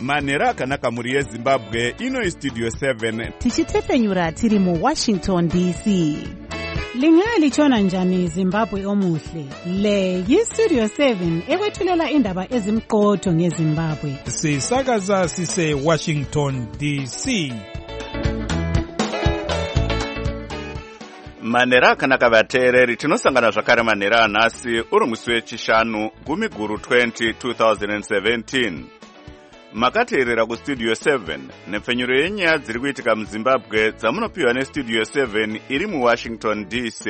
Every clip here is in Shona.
manhero akanaka mhuri yezimbabwe. Ino istudio 7 tichitefenyura tiri muWashington DC. Lingaya lichona njani Zimbabwe omuhle? Le yistudio 7 ekwethulela indaba ezimqotho ngeZimbabwe. Sisakaza sise Washington DC. manhero akanaka vateereri, tinosangana zvakare manhero anhasi uri musi wechishanu 10/2017. Makateerera kustudio 7 nepfenyuro yenyaya dziri kuitika muZimbabwe dzamunopiwa nestudio 7 iri muWashington DC.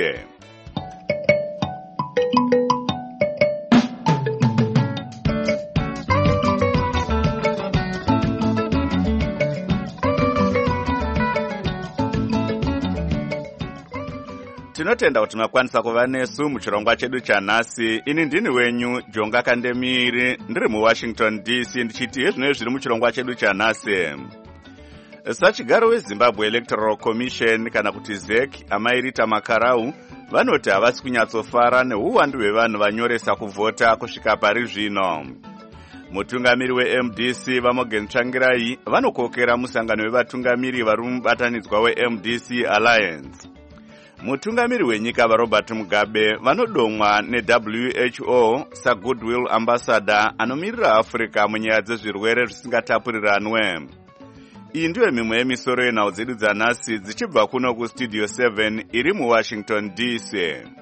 Tinotenda kuti makwanisa kuva nesu muchirongwa chedu chanhasi. Ini ndini wenyu Jonga Kandemiri, ndiri muWashington DC, ndichiti hezvino zviri muchirongwa chedu chanhasi. Sachigaro weZimbabwe Electoral Commission kana kuti ZEC Amairita Makarau vanoti havasi kunyatsofara neuwandu hwevanhu vanyoresa kuvhota kusvika pari zvino. Mutungamiri weMDC Vamogen Tsvangirai vanokokera musangano wevatungamiri vari mubatanidzwa weMDC Alliance. Mutungamiri wenyika vaRobert Mugabe vanodomwa neWHO saGoodwill Ambassador anomirira Africa munyaya dzezvirwere zvisingatapuriranwe. Iyi ndiyo mimwe yemisoro yenhau dzedu dzanhasi dzichibva kuno kustudio 7 iri muWashington DC.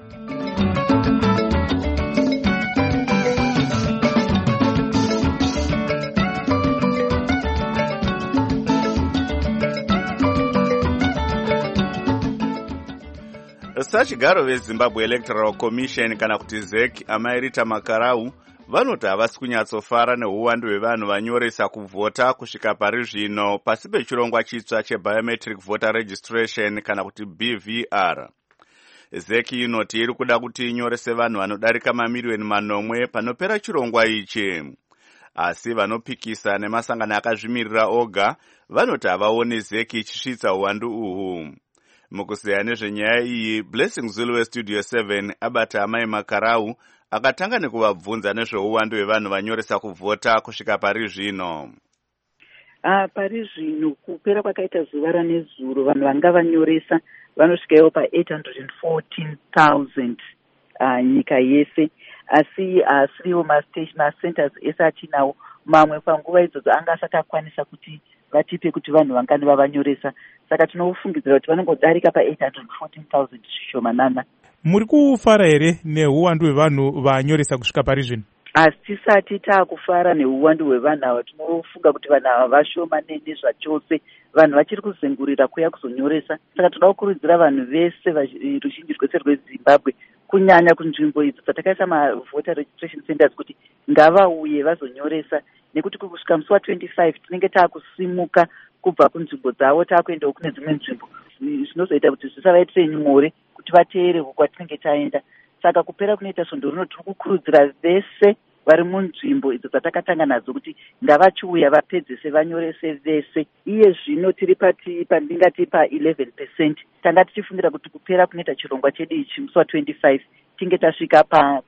Sachigaro veZimbabwe Electoral Commission kana kuti ZEC Amairita Makarau vanoti havasi kunyatsofara neuwandu hwevanhu vanyoresa kuvhota kusvika pari zvino pasi pechirongwa chitsva cheBiometric Voter Registration kana kuti BVR. ZEC inoti iri kuda kuti inyorese vanhu vanodarika mamiliyoni 9 panopera chirongwa ichi. Asi vanopikisa nemasangano akazvimirira oga vanoti havaoni ZEC ichisvitsa uwandu uhu. Mukuseya nezvenyaya iyi, Blessing Zulu westudio 7 abata Amai Makarau akatanga nekuvabvunza nezveuwandu hwevanhu vanyoresa kuvhota kusvika pari zvino. Pari zvino kupera kwakaita zuva ranezuro vanhu vanga vanyoresa vanosvikawo pa814,000 nyika yese. Asi asiriwo macenters ese atinawo mamwe panguva idzodzo anga asati akwanisa kuti vatipe kuti vanhu vangani vavanyoresa. Saka tinofungidzira kuti vanongodarika pa814,000 zvishomanana. Muri kufara here neuwandu hwevanhu vanyoresa kusvika pari zvino? Asi tisati taakufara neuwandu hwevanhu ava, tinofunga kuti vanhu ava vashomanene zvachose. Vanhu vachiri kuzengurira kuya kuzonyoresa. Saka toda kukurudzira vanhu vese ruzhinji rwese rweZimbabwe kunyanya kunzvimbo idzo dzatakaisa mavoter registration centers kuti ngavauye vazonyoresa, nekuti kusvika musi wa25 tinenge taakusimuka kubva kunzvimbo dzavo taakuendawo kune dzimwe nzvimbo zvinozoita kuti zvisavaitire nyore kuti vateere kwatinenge taenda. Saka kupera kunoita svondo rino tiri kukurudzira vese vari munzvimbo idzo dzatakatanga nadzo kuti ngavachiuya vapedzese vanyorese vese. Iye zvino tiri pandingati pa11%. Tanga tichifungira kuti kupera kunoita chirongwa chedu ichi musi wa25 tinge tasvika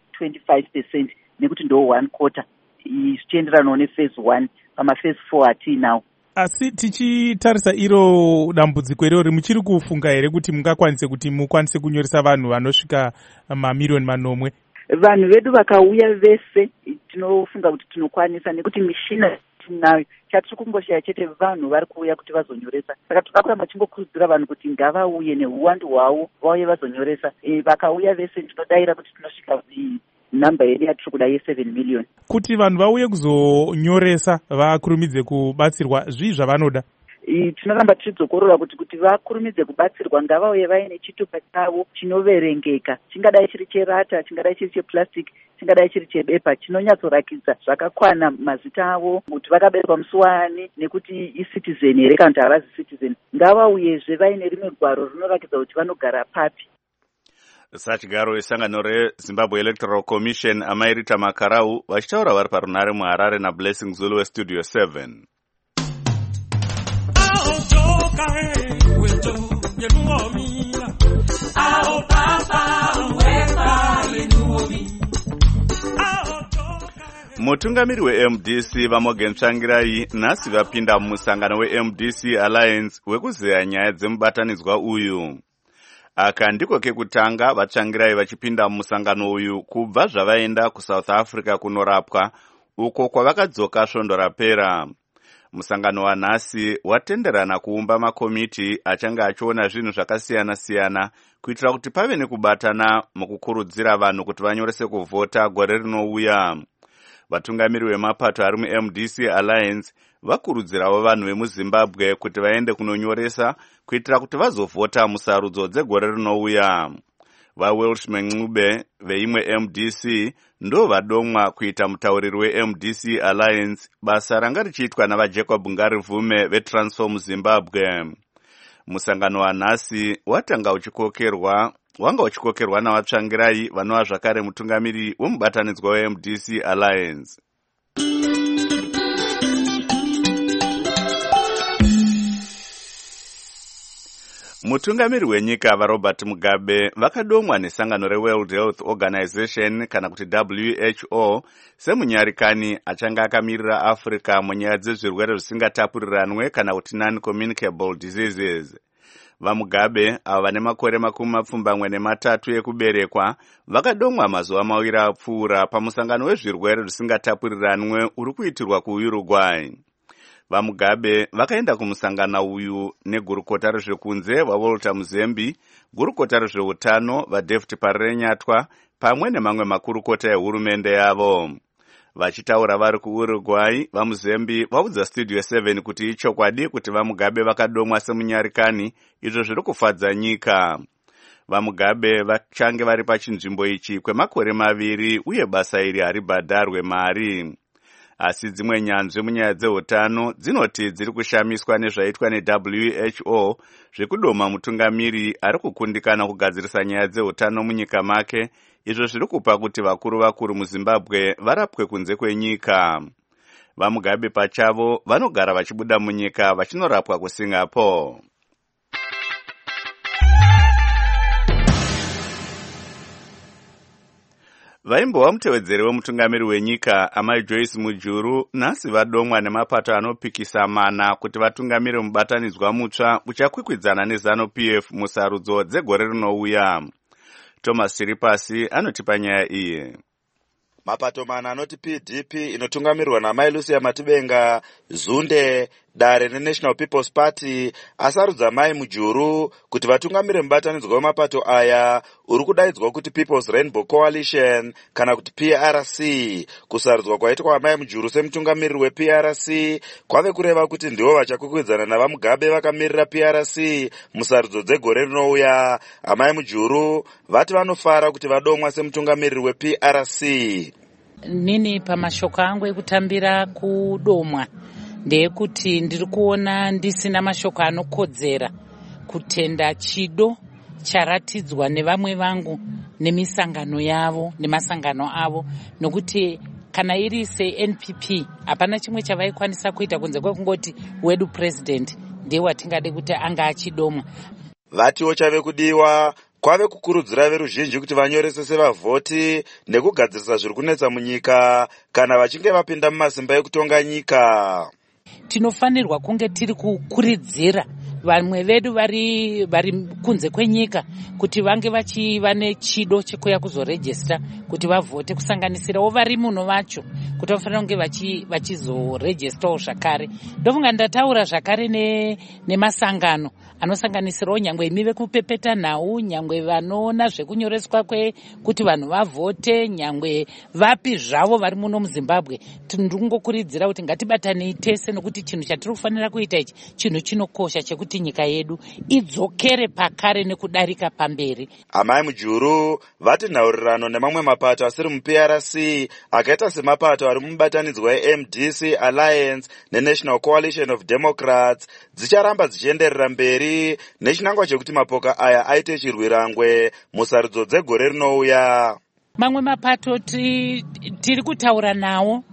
pa25% nekuti ndo 1/4 zvichienderanawo nephase 1. Pamaphase 4 hatiinawo. Asi tichitarisa iro dambudziko irori, muchiri kufunga here kuti mungakwanise kuti mukwanise kunyoresa vanhu vanosvika mamiliyoni 9? Vanhu vedu vakauya vese tinofunga kuti tinokwanisa, nekuti mishina tinayo. Chatiri kungoshaya chete vanhu vari kuuya kuti vazonyoresa. Saka takakuramba chingokurudzira vanhu kuti ngavauye neuwandu hwavo vauye vazonyoresa. Vakauya vese tinodayira kuti tinosvika namba yedu yatiri kuda ye7 million. Kuti vanhu vauye kuzonyoresa vakurumidze kubatsirwa, zvii zvavanoda? Tinoramba tichidzokorora kuti vakurumidze kubatsirwa ngavauye vaine chitupa chavo chinoverengeka. Chingadai chiri cherata, chingadai chiri cheplastic, chingadai chiri chebepa, chinonyatsorakidza zvakakwana mazita avo, kuti vakaberekwa musi wani, nekuti icitizen here kana kuti havazi citizen. Ngavauyezve vaine rimwe gwaro rinorakidza kuti vanogara papi. Sachigaro wesangano reZimbabwe Electoral Commission Amairita Makarau vachitaura vari parunare muHarare naBlessing Zulu westudio 7. Mutungamiri weMDC vaMorgan Tsvangirai nhasi vapinda mumusangano weMDC Alliance wekuzeya nyaya dzemubatanidzwa uyu. Aka ndiko kekutanga vaTsvangirai vachipinda mumusangano uyu kubva zvavaenda kuSouth Africa kunorapwa, uko kwavakadzoka svondo rapera. Musangano wanhasi watenderana kuumba makomiti achange achiona zvinhu zvakasiyana-siyana kuitira kuti pave nekubatana mukukurudzira vanhu kuti vanyorese kuvhota gore rinouya. Vatungamiri vemapato ari muMDC Alliance vakurudzirawo vanhu vemuZimbabwe kuti vaende kunonyoresa kuitira kuti vazovhota musarudzo dzegore rinouya. VaWelsh Mengcube veimwe MDC ndo vadomwa kuita mutauriri weMDC Alliance, basa ranga richiitwa navaJacob Ngarivume veTransform Zimbabwe. Musangano wanhasi wanga uchikokerwa navaTsvangirai vanova zvakare mutungamiri wemubatanidzwa weMDC Alliance. Mutungamiri wenyika vaRobert Mugabe vakadomwa nesangano reWorld Health Organization kana kuti WHO semunyarikani achanga akamirira Africa munyaya dzezvirwere zvisingatapuriranwe kana kuti non-communicable diseases. VaMugabe ava vane makore 23 ekuberekwa vakadomwa mazuva maviri apfuura pamusangano wezvirwere zvisingatapuriranwe uri kuitirwa kuUruguay. VaMugabe vakaenda kumusangano uyu negurukota rezvekunze vaWalter Muzembi, gurukota rezveutano vaDavid Parenyatwa pamwe nemamwe makurukota ehurumende yavo. Vachitaura vari kuUruguay, vaMuzembi vaudza Studio 7 kuti ichokwadi kuti VaMugabe vakadomwa semunyarikani, izvo zviri kufadza nyika. VaMugabe vachange vari pachinzvimbo ichi kwemakore 2 uye basa iri haribhadharwe mari. Asi dzimwe nyanzvi munyaya dzeutano dzinoti dziri kushamiswa nezvaitwa neWHO zvekudoma mutungamiri ari kukundikana kugadzirisa nyaya dzeutano munyika make, izvo zviri kupa kuti vakuru muZimbabwe varapwe kunze kwenyika. VaMugabe pachavo vanogara vachibuda munyika vachinorapwa kuSingapore. Vaimbova mutevedzeri wemutungamiri wenyika amai Joyce Mujuru nhasi vadomwa nemapato anopikisa mana kuti vatungamire mubatanidzwa mutsva uchakwikwidzana neZANU-PF musarudzo dzegore rinouya. Thomas Chiripasi anotipa nyaya iyi. Mapato mana anoti PDP inotungamirirwa naMai Lucia Matibenga, Zunde, Dare neNational People's Party asarudza Mai Mujuru kuti vatungamire mubatanidzwa wemapato aya uri kudaidzwa kuti People's Rainbow Coalition kana kuti PRC. Kusarudzwa kwaitwa Mai Mujuru semutungamiriri wePRC kwave kureva kuti ndivo vachakwikwidzana navaMugabe vakamirira PRC musarudzo dzegore rinouya. Amai Mujuru vati vanofara kuti vadomwa semutungamiriri wePRC. Nini pamashoko angu ekutambira kudomwa ndeyekuti ndiri kuona ndisina mashoko anokodzera kutenda chido charatidzwa nevamwe vangu nemisangano yavo nemasangano avo, nokuti kana iri seNPP hapana chimwe chavaikwanisa kuita kunze kwekungoti wedu president ndiye watingade kuti anga achidomwa. Vatiwo chave kudiwa kwave kukurudzira veruzhinji kuti vanyorese sevavhoti nekugadzirisa zviri kunetsa munyika kana vachinge vapinda mumasimba ekutonga nyika. Tinofanirwa kunge tiri kukuridzira vamwe vedu vari kunze kwenyika kuti vange vachiva nechido chekuya kuzorejista kuti vavhote, kusanganisirawo vari muno vacho kuti vafanira kunge vachizorejistawo zvakare. Ndofunga ndataura zvakare nemasangano anosanganisirawo nyangwe imi vekupepeta nhau, nyangwe vanoona zvekunyoreswa kuti vanhu vavhote, nyangwe vapi zvavo vari muno muZimbabwe. Ndingokurudzira kuti ngatibatanei tese, nokuti chinhu chatiri kufanira kuita ichi chinhu chinokosha chekuti nyika yedu idzokere pakare nekudarika pamberi. Amai Mujuru vati nhaurirano nemamwe mapato asiri muPRC akaita semapato ari mubatanidzwa weMDC Alliance neNational Coalition of Democrats dzicharamba dzichienderera mberi nechinangwa chekuti mapoka aya aite chirwirangwe musarudzo dzegore rinouya. Mamwe mapato tiri kutaura nawo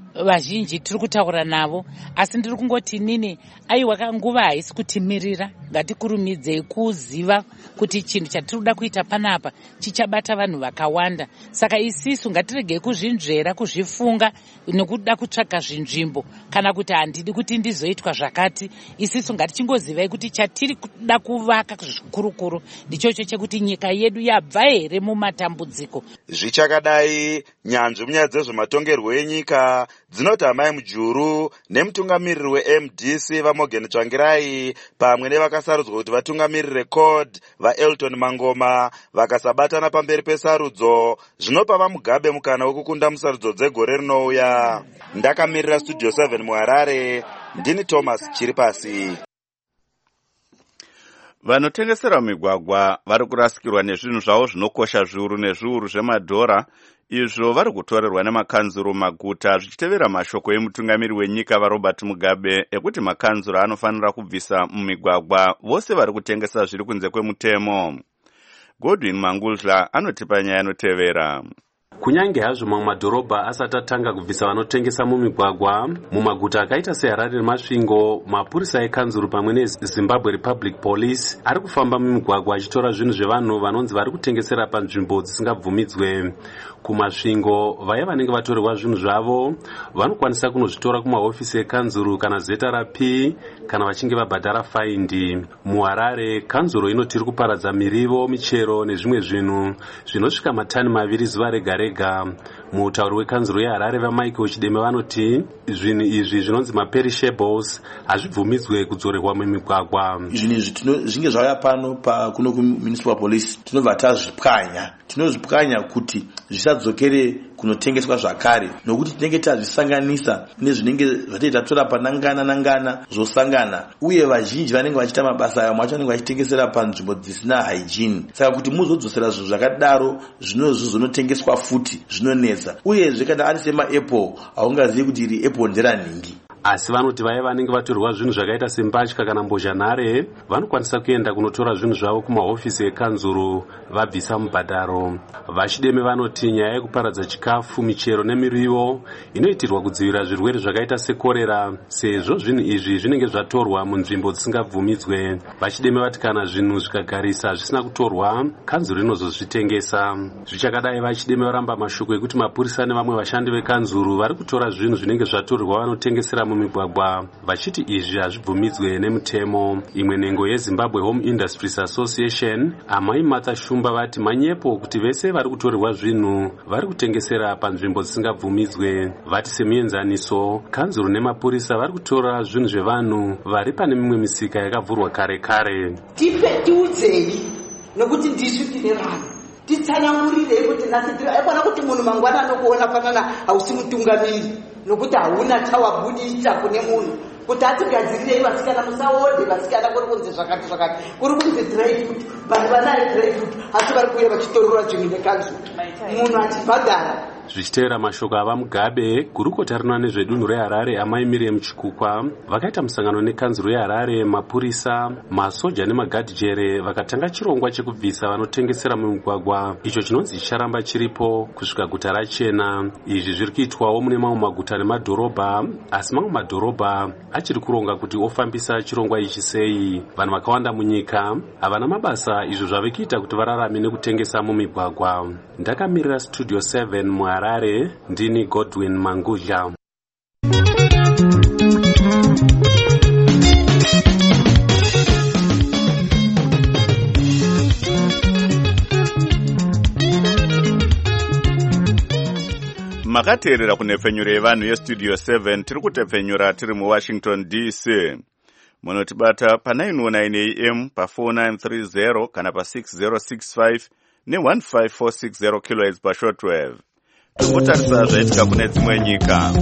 vazhinji tiri kutaura navo, asi ndiri kungoti inini aiwa nguva haisi kutimirira, ngatikurumidzei kuziva kuti chinhu chatiri kuda kuita panapa chichabata vanhu vakawanda. Saka isisu ngatiregei kuzvinzvera, kuzvifunga nekuda kutsvaga zvinzvimbo kana kuti handidi kuti ndizoitwa zvakati. Isisu ngatichingozivai kuti chatiri kuda kuvaka zvikurukuru ndichocho chekuti nyika yedu yabva here mumatambudziko. Zvichakadai, nyanzvi munyaya dzezvematongerwo enyika dzinoti Amai Mujuru nemutungamiriri weMDC vaMorgan Tsvangirai pamwe nevakasarudzwa kuti vatungamirire CORD vaElton Mangoma vakasabatana pamberi pesarudzo zvinopa vaMugabe mukana wekukunda musarudzo dzegore rinouya. Ndakamirira Studio 7 muHarare, ndini Thomas Chiripasi. Vanotengesera migwagwa vari kurasikirwa nezvinhu zvavo zvinokosha zviuru nezviuru zvemadhora, izvo vari kutorerwa nemakanzuru maguta, zvichitevera mashoko emutungamiri wenyika vaRobert Mugabe ekuti makanzuru anofanira kubvisa mumigwagwa vose vari kutengesa zviri kunze kwemutemo. Godwin Mangudla anotipa nyaya inotevera. Kunyange hazvo mamwe madhorobha asati atanga kubvisa vanotengesa mumigwagwa, mumaguta akaita seHarare neMasvingo, mapurisa ekanzuru pamwe neZimbabwe Republic Police ari kufamba mumigwagwa achitora zvinhu zvevanhu vanonzi vari kutengesera panzvimbo dzisingabvumidzwe. Kumasvingo, vaya vanenge vatorerwa zvinhu zvavo vanokwanisa kunozvitora kumahofisi ekanzuru kana zeta raP kana vachinge vabhadhara faindi. MuHarare, kanzuru inoti iri kuparadza mirivo, michero nezvimwe zvinhu zvinosvika matani 2 zuva rega rega. Mutauri wekanzuru yeHarare vaMichael Chideme vanoti zvinhu izvi zvinonzi maperishables hazvibvumidzwe kudzorerwa mumigwagwa. Zvinhu zvinge zvauya pano kuno kuMunicipal Police tinobva tazvipwanya. Tinozvipwanya kuti zvisadzokere kunotengeswa zvakare, nokuti tinenge tazvisanganisa nezvinenge zvatoita tora panangana zvosangana, uye vazhinji vanenge vachiita mabasa ayo macho vanenge vachitengesera panzvimbo dzisina hygiene. Saka kuti muzodzosera zvinhu zvakadaro zvinotengeswa futi zvinonetsa, uyezve kana ari semaapple haungazivi kuti iri apple nderanhingi. Asi vanoti vaya vanenge vatorerwa zvinhu zvakaita sembatya kana mbozhanhare vanokwanisa kuenda kunotora zvinhu zvavo kumahofisi ekanzuru vabvisa mubhadharo. VaChideme vanoti nyaya yekuparadza chikafu, michero nemirivo inoitirwa kudzivirira zvirwere zvakaita sekorera, sezvo zvinhu izvi zvinenge zvatorwa munzvimbo dzisingabvumidzwe. VaChideme vati kana zvinhu zvikagarisa zvisina kutorwa, kanzuru inozozvitengesa. Zvichakadai, VaChideme varamba mashoko ekuti mapurisa nevamwe vashandi vekanzuru vari kutora zvinhu zvinenge zvatorerwa vanotengesera mumigwagwa vachiti izvi hazvibvumidzwe nemutemo. Imwe nhengo yeZimbabwe Home Industries Association, Amai Martha Shumba vati manyepo kuti vese vari kutorerwa zvinhu vari kutengesera panzvimbo dzisingabvumidzwe. Vati semuenzaniso, kanzuru nemapurisa vari kutora zvinhu zvevanhu vari pane mimwe misika yakavhurwa kare kare. Tiudzei nokuti ndisvi tine vanhu titsanangurirei kuti nhasi aikona kuti munhu mangwana anokuona panana hausi mutungamiri, nokuti hauna chawabudisa kune munhu kuti atigadzirirei vasikana musaode vasikana kuri kunzi zvakati zvakati, kuri kunzi dry food, vanhu vanayo dry food asi vari kuuya vachitorora zvinhu nekanzuru munhu achibhadhara. Zvichitevera mashoko avaMugabe, gurukota rinoona nezvedunhu reHarare Amai Miriam Chikukwa vakaita musangano nekanzuru yeHarare, mapurisa, masoja nemagadhijere vakatanga chirongwa chekubvisa vanotengesera mumigwagwa, icho chinonzi chicharamba chiripo kusvika guta rachena. Izvi zviri kuitwawo mune mamwe maguta nemadhorobha, asi mamwe madhorobha achiri kuronga kuti ofambisa chirongwa ichi sei. Vanhu vakawanda munyika havana mabasa, izvo zvave kuita kuti vararame nekutengesa mumigwagwa. Ndakamirira Studio 7 muHarare, ndini Godwin Mangudla. Makateerera kunepfenyuro yevanhu yeStudio 7 tiri kutepfenyura tiri muWashington DC. Munotibata pa919 AM pa4930 kana pa6065 ne15460 kHz pashortwave. Tombotarisa zvaitika kune dzimwe nyika.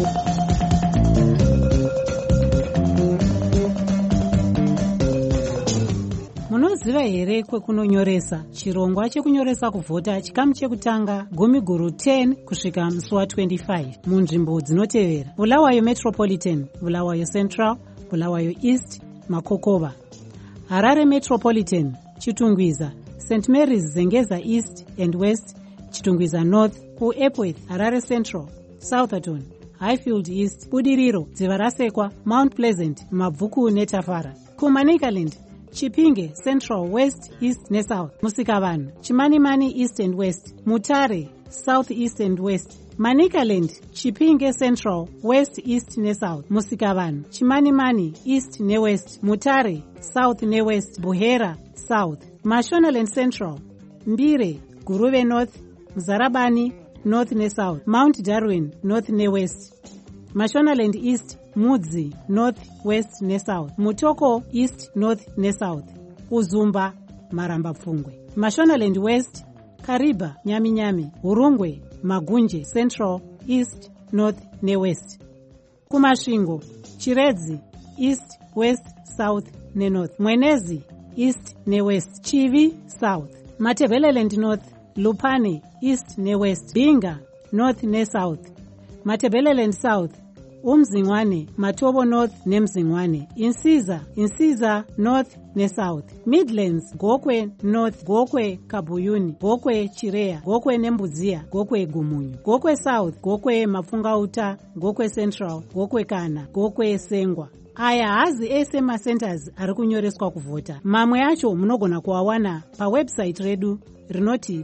Munoziva here kwekunonyoresa? Chirongwa chekunyoresa kuvhota chikamu chekutanga gumiguru 10 kusvika musi wa25 munzvimbo dzinotevera: Bulawayo Metropolitan, Bulawayo Central, Bulawayo East, Makokova. Harare Metropolitan, Chitungwiza, St. Mary's Zengeza East and West, Chitungwiza North, kuEpworth, Harare Central, Southerton, Highfield East, Budiriro, Dziva Rasekwa, Mount Pleasant, Mabvuku neTafara. Kumanicaland, Chipinge, Central, West, East neSouth, Musikavanhu, Chimanimani, East and West, Mutare, South, East and West, Manicaland, Chipinge Central, West, East neSouth, Musikavanhu, Chimanimani, East neWest, Mutare, South neWest, Buhera, South, Mashonaland Central, Mbire, Guruve North, Mzarabani, North neSouth, Mount Darwin, North neWest, Mashonaland East, Mudzi, North, West neSouth, Mutoko, East, North neSouth, Uzumba, Maramba Pfungwe, Mashonaland West, Kariba, Nyami, Urungwe, Magunje, Central, East, North neWest. Kumashingo, Chiredzi, East, West, South neNorth, Mwenezi, East neWest, Chivi, South, Matebeleland North, Lupane, East neWest, Binga, North neSouth, Matebeleland South, Umzingwane, Matobo North neMzingwane, Insiza North neSouth, Midlands, Gokwe North, Gokwe Kabuyuni, Gokwe Chirea, Gokwe Nembudzia, Gokwe Gumunyu, Gokwe South, Gokwe Mafungauta, Gokwe Central, Gokwe Kana, Gokwe Sengwa. Aya hazi ese macenters ari kunyoreswa kuvhota. Mamwe acho munogona kuawana pawebsite redu rinoti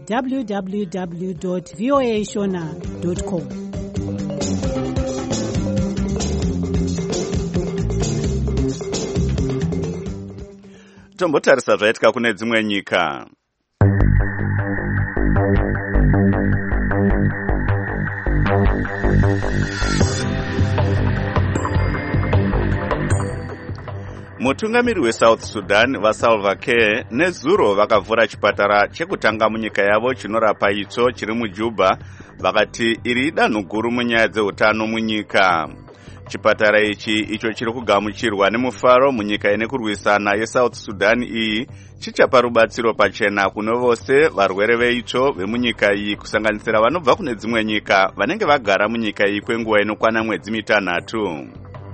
www.voashona.com. Tombotarisa zvaitika kune dzimwe nyika. Mutungamiri weSouth Sudan vaSalva Kiir nezuro vakavhura chipatara chekutanga munyika yavo chinorapa itsvo chiri muJuba, vakati iri danho guru munyaya dzeutano munyika. Chipatara ichi icho chiri kugamuchirwa nemufaro munyika ine kurwisana yeSouth Sudan iyi chichapa rubatsiro pachena kuno vose varwere veitsvo vemunyika iyi kusanganisira vanobva kune dzimwe nyika vanenge vagara munyika iyi kwenguva inokwana mwedzi mitanhatu.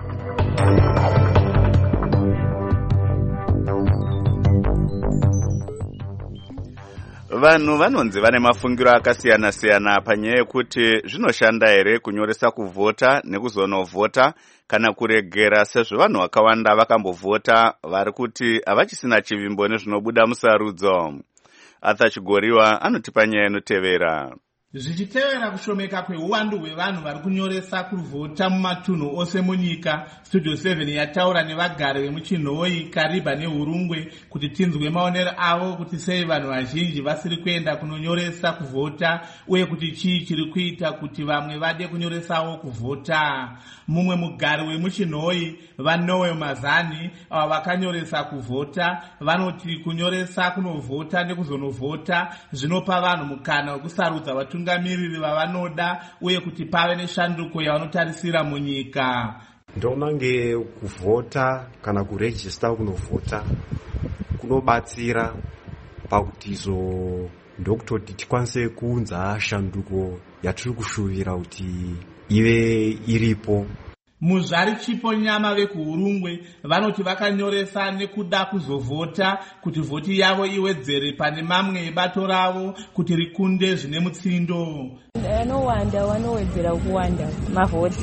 Vanhu vanonzi vane mafungiro akasiyana-siyana panyaya yekuti zvinoshanda here kunyoresa kuvhota nekuzonovhota kana kuregera, sezvo vanhu vakawanda vakambovhota vari kuti havachisina chivimbo nezvinobuda musarudzo. Arthur Chigoriwa anotipa nyaya inotevera. Zvichitevera kushomeka kweuwandu hwevanhu vari kunyoresa kuvhota mumatunhu ose munyika, Studio 7 yataura nevagari vemuchinhoi, Kariba neHurungwe kuti tinzwe maonero avo kuti sei vanhu vazhinji vasiri kuenda kunonyoresa kuvhota uye kuti chii chiri kuita kuti vamwe vade kunyoresawo kuvhota. Mumwe mugari wemuchinhoi, vaNoel Mazani, ava vakanyoresa kuvhota, vanoti kunyoresa kunovhota nekuzonovhota zvinopa vanhu mukana wekusarudza vatungamiriri vavanoda uye kuti pave neshanduko yavanotarisira munyika. Ndomange kuvhota kana kurejista kunovhota kunobatsira pakuti ndokutoti tikwanise kuunza shanduko yatiri kushuvira kuti ive iripo. Muzvari Chipo Nyama vekuHurungwe vanoti vakanyoresa nekuda kuzovhota kuti vhoti yavo iwedzere pane mamwe ebato ravo kuti rikunde zvine mutsindo. Vanowanda vanowedzera kuwanda mavhoti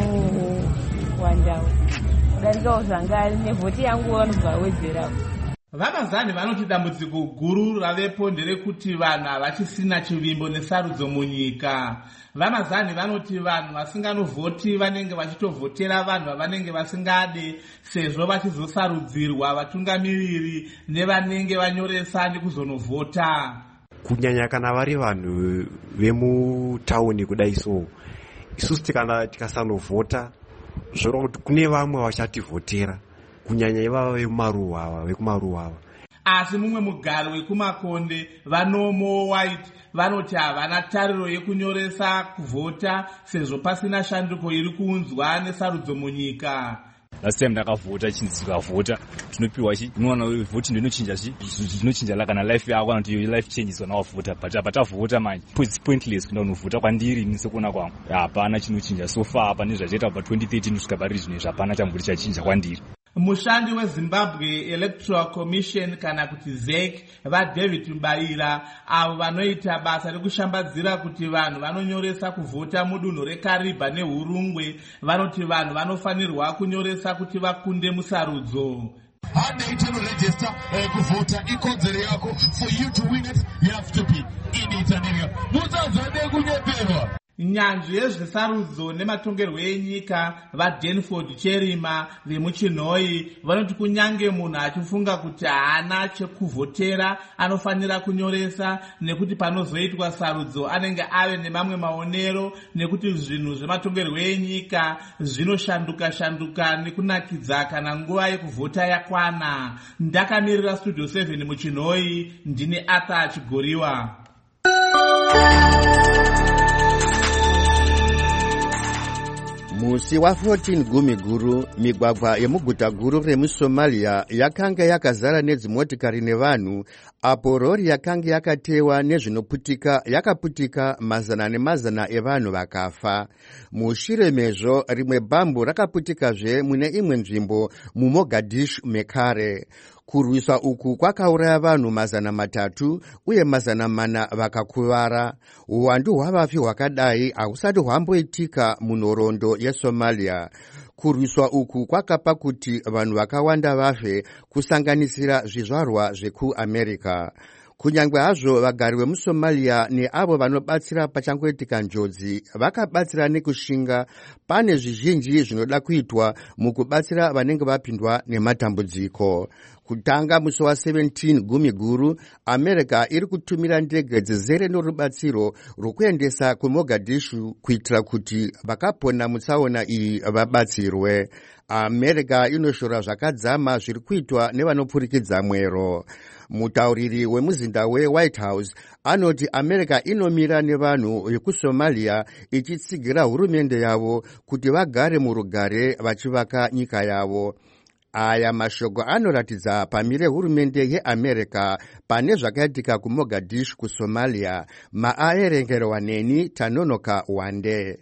chenowanda darikawo zvangari nevhoti yangu vanobva wedzera. VaMazani vanoti dambudziko guru ravepo nderekuti vanhu havachisina chivimbo nesarudzo munyika. VaMazani vanoti vanhu vasinganovhoti vanenge vachitovhotera vanhu vavanenge vasingade, sezvo vachizosarudzirwa vatungamiriri nevanenge vanyoresa nekuzonovhota. Kunyanya kana vari vanhu vemutauni kudai so, isusu kana tikasanovhota zvoreva kuti kune vamwe vachativhotera, kunyanya ivava vekumaruwa. Asi mumwe mugari wekumakonde, vaNomo White, vanoti havana tariro yekunyoresa kuvhota sezvo pasina shanduko iri kuunzwa nesarudzo munyika. Last time ndakavhota chinzi tikavhota tinopiwa unoona vhoti ndinochinja zvinochinja kana life yako kana kuti life changes kana wavhota, but patavhota manje it's pointless kuenda kunovhota kwandiri nisekuona kwangu hapana chinochinja so far. Pane zvachaita pa 2013 kusvika pari zvino hapana chamburi chachinja kwandiri. mushandi wezimbabwe electoral commission kana kuti ZEC vaDavid Mbaira avo vanoita basa rekushambadzira kuti vanhu vanonyoresa kuvhota mudunhu reKariba neHurungwe vanoti vanhu vanofanirwa kunyoresa kuti vakunde musarudzo. Handai register kuvhota ikodzero yako. For you to win it, you have to be in it and area. Musazode kunyeperwa. Nyanzvi yezvesarudzo nematongerwo enyika vaDenford Cherima vemuChinhoi vanoti kunyange munhu achifunga kuti haana chekuvhotera anofanira kunyoresa, nekuti panozoitwa sarudzo anenge ave nemamwe maonero, nekuti zvinhu zvematongerwo enyika zvinoshanduka nekunakidza kana nguva yekuvhota yakwana. Ndakamirira Studio 7 muChinhoi, ndini Arthur Chigoriwa. Musi wa 14 gumi guru, migwagwa yemuguta guru remuSomalia yakanga yakazara nedzimotikari nevanhu, apo rori yakanga yakatewa nezvinoputika yakaputika mazana nemazana evanhu vakafa. Mushure mezvo rimwe bhambu rakaputikazve mune imwe nzvimbo muMogadishu mekare. Kurwiswa uku kwakauraya vanhu mazana 3 uye mazana 4 vakakuvara. Uwandu hwavafi hwakadai hausati hwamboitika munhoroondo yeSomalia. Kurwiswa uku kwakapa kuti vanhu vakawanda vafe, kusanganisira zvizvarwa zvekuAmerica. Kunyangwe hazvo vagari vemuSomalia neavo vanobatsira pachangoitika njodzi vakabatsira nekushinga, pane zvizhinji zvinoda kuitwa mukubatsira vanenge vapindwa nematambudziko. Kutanga musi wa 17 gumi guru, America iri kutumira ndege dzizere norubatsiro rwokuendesa kuMogadishu kuitira kuti vakapona mutsaona iyi vabatsirwe. America inoshora zvakadzama zviri kuitwa nevanopfurikidza mwero. Mutauriri wemuzinda weWhite House anoti America inomira nevanhu vekuSomalia ichitsigira hurumende yavo kuti vagare murugare vachivaka nyika yavo. Aya mashoko anoratidza pamire hurumende yeAmerica pane zvakaitika kuMogadishu kuSomalia. Maaerengerwa neni Tanonoka Wande.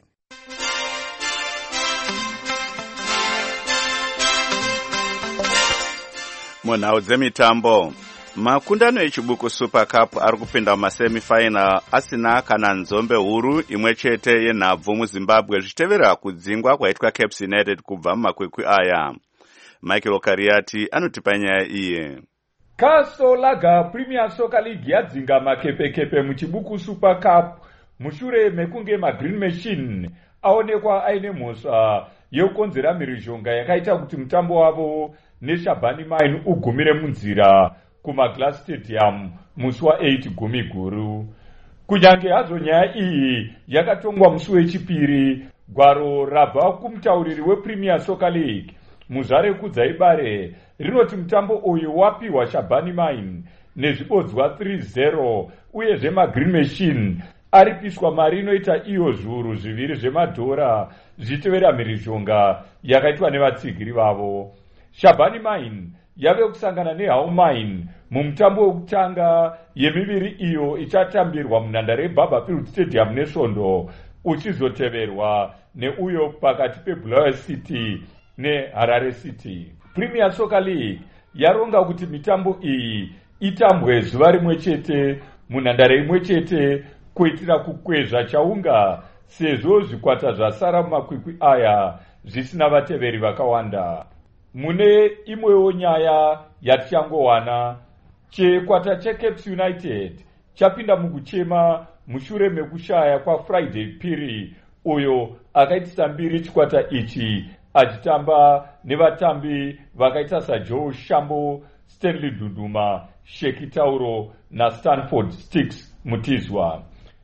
Munhau dzemitambo, makundano echibuku Super Cup ari kupinda mumasemifinal asina kana nzombe huru imwe chete yenhabvu muZimbabwe zvichitevera kudzingwa kwaitwa Cape United kubva mumakwikwi aya. Michael Kariati anotipa nyaya iye. Castle Lager Premier Soccer League yadzinga makepekepe muchibuku Super Cup mushure mekunge maGreen Machine aonekwa aine mhosva yokonzera mhirizhonga yakaita kuti mutambo wavo neShabani Mine ugumire munzira kumaGlass Stadium musi wa8 gumi guru. Kunyange hazo nyaya iyi yakatongwa musi wechipiri, gwaro rabva kumutauriri wePremier Soccer League Muzare Kudzaibare rinoti mutambo uyu wapiwa Shabani Mine nezvibodzwa 3-0 uye zvemaGreen Machine aripiswa mari inoita iyo zviuru 2 zvemadhora zvichitevera mhirizhonga yakaitwa nevatsigiri vavo. Shabani Mine yave kusangana neHau Mine mumutambo wekutanga yemiviri iyo ichatambirwa munhandare yeBarberfield Stadium neSvondo, uchizoteverwa neuyo pakati peBulawayo City neHarare City. Premier Soccer League yaronga kuti mitambo iyi itambwe zuva rimwe chete munhandare imwe chete kuitira kukwezva chaunga, sezvo zvikwata zvasara mumakwikwi aya zvisina vateveri vakawanda. Mune imwewo nyaya yatichangowana, chikwata cheCape United chapinda mukuchema mushure mekushaya kwaFriday Phiri uyo akaitisa mbiri chikwata ichi achitamba nevatambi vakaita saJoe Shambo, Stanley Duduma, Sheki Tauro naStanford Sticks Mutizwa.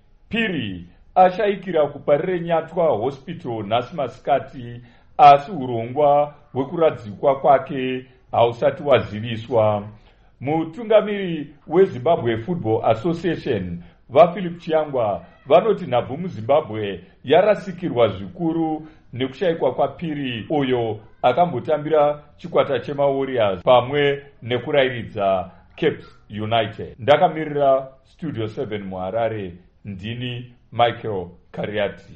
Phiri ashayikira kuparire Nyatwa Hospital nhasi masikati, asi urongwa hwekuradzikwa kwake hausati waziviswa. Mutungamiri weZimbabwe Football Association vaPhilip Chiangwa vanoti nhabvu muZimbabwe yarasikirwa zvikuru nekushayikwa kwaPhiri uyo akambotambira chikwata chemaWarriors pamwe nekurairidza Cape United. Ndakamirira Studio 7 muHarare, ndini Michael Kariati.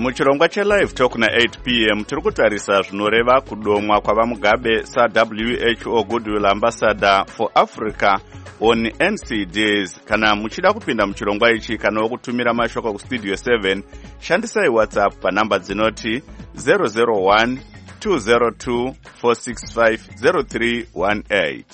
muchirongwa chelive talk na8 p.m. tiri kutarisa zvinoreva kudomwa kwavamugabe saWHO Goodwill Ambassador for Africa on NCDs. Kana muchida kupinda muchirongwa ichi kana kutumira mashoko kustudio 7 shandisai WhatsApp panamba dzinoti 001 202 465 0318.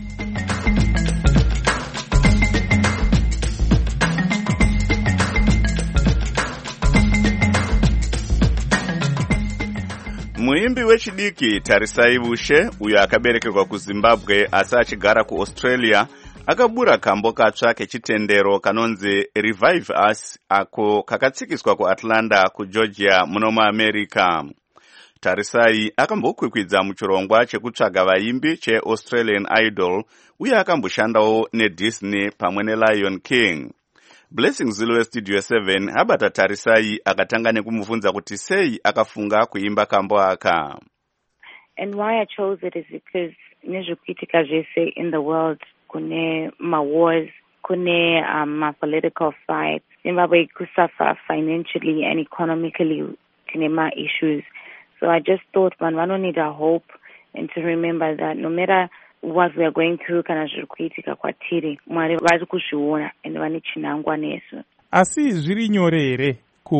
Muimbi wechidiki Tarisai Bushe, uyo akaberekerwa kuZimbabwe asi achigara kuAustralia, akabura kambo katsva kechitendero kanonzi Revive Us ako kakatsikiswa kuAtlanta kuGeorgia muno muAmerica. Tarisai akambokwikwidza muchirongwa chekutsvaga vaimbi cheAustralian Idol uye akamboshandawo neDisney pamwe neLion King. Blessing Zulu Studio 7 abata Tarisai akatanga nekumubvunza kuti sei akafunga kuimba kambo aka. And why I chose it is because nezvikuitika zvese in the world kune wars, kune political fights, Zimbabwe kusuffer financially and economically, kune issues. So I just thought vanhu need a hope and to remember that no matter what we are going through kana zviri kuitika kwatiri Mwari vari kuzviona ende vane chinangwa nesu. Asi zviri nyore here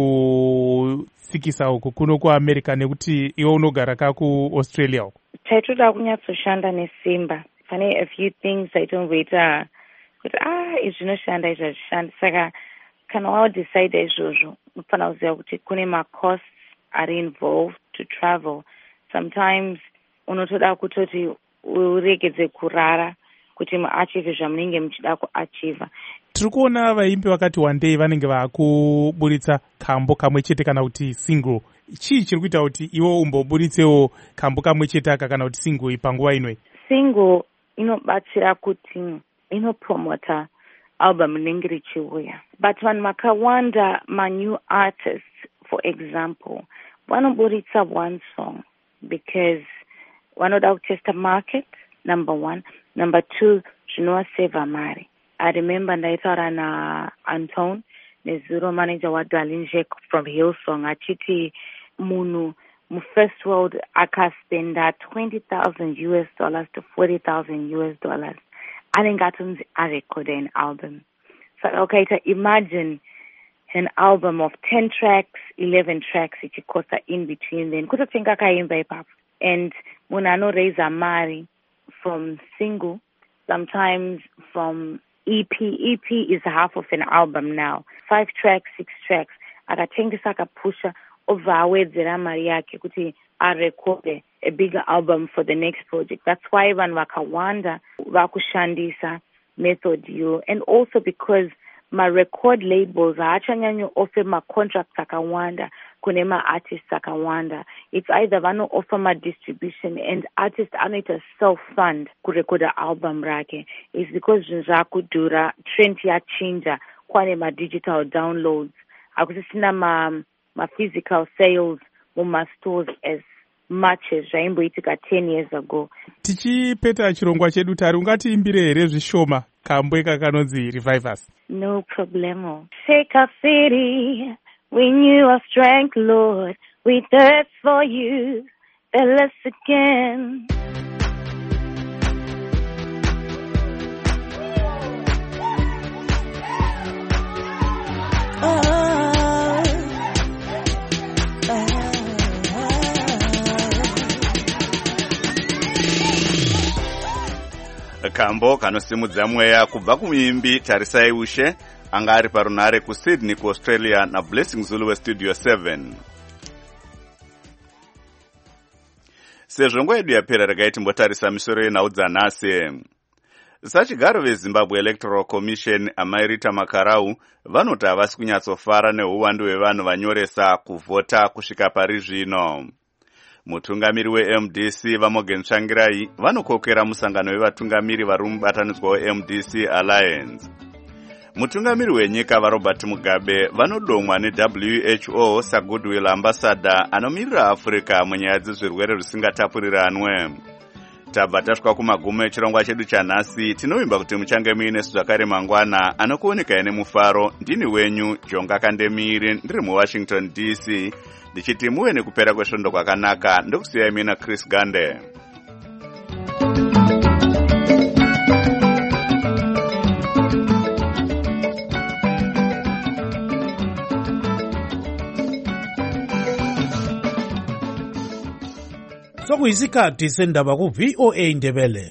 kutsikisa uku kuno kuAmerica nekuti iwe unogara kakuAustralia uku? Taitoda kunyatsoshanda nesimba. Pane a few things taitomboita kuti izvi zvinoshanda izvi hazvishandi. Saka kana waudecide izvozvo unofanira kuziva kuti kune macosts are involved to travel. Sometimes unotoda kutoti uregedze kurara kuti muachieve zvamunenge muchida kuachieva. Tiri kuona vaimbi vakati wandei vanenge vakuburitsa kambo kamwe chete kana kuti single. Chii chiri kuita kuti iwo umboburitsewo kambo kamwe chete aka kana kuti single panguva inoi? Single inobatsira kuti inopromota album rinenge richiuya. But vanhu vakawanda new artists, for example, vanoburitsa one song because vanoda kutesta market, number one. Number two, zvinovaseva mari. I remember ndaitaura naAnton nezuro manager waDarlene Jack from Hillsong achiti munhu mufirst world akaspenda $20,000 to $40,000 anenge atonzi arecorda an album. So ukaita imagine an album of 10 tracks, 11 tracks ichikosta in between then kutotenga kaimba ipapo. And munhu anoraise mari from single, sometimes from EP. EP is half of an album now. 5 tracks, 6 tracks. Akatengesa akapusha over awedzera mari yake kuti arekode a bigger album for the next project. That's why vanhu vakawanda vakushandisa method yo. And also because record labels haachanyanyo offer contracts akawanda kune artists akawanda. It's either vano offer distribution and artist anoita self-fund kurekoda album rake. It's because zvakudhura, trend yachinja, kwane digital downloads. Hakusisina physical sales mumastores as much as zvaimboitika 10 years ago. Tichipeta chirongwa chedu tari ungatiimbire here zvishoma kambo aka kanonzi Revive Us? No problemo. Shake our city, we knew our strength, Lord. We thirst for you, fill us again. Kambo kanosimudza mweya kubva kumuimbi Tarisai Bushe anga ari parunare kuSydney kuAustralia na Blessing Zulu Studio 7. Sezvo nguva yedu yapera regai timbotarisa misoro yenhau dzanhasi. Sachigaro veZimbabwe Electoral Commission amai Rita Makarau vanoti havasi kunyatsofara neuwandu hwevanhu vanyoresa kuvhota kusvika pari zvino. Mutungamiri weMDC Vamogen Tsvangirai vanokokera musangano wevatungamiri vari mubatanidzwa weMDC Alliance. Mutungamiri wenyika vaRobert Mugabe vanodomwa neWHO saGoodwill Ambassador anomirira Africa munyaya dzezvirwere zvisingatapuriranwe. tabva tasvika kumagumo echirongwa chedu chanhasi. Tinovimba kuti muchange muinesu zvakare mangwana anokuonekai nemufaro. Ndini wenyu Jonga Kandemiri, ndiri muWashington DC, ndichiti muve nekupera kwesvondo kwakanaka. Ndokusiyai mina Chris Gande. Sokuyisikhathi sendaba ku-VOA Ndebele.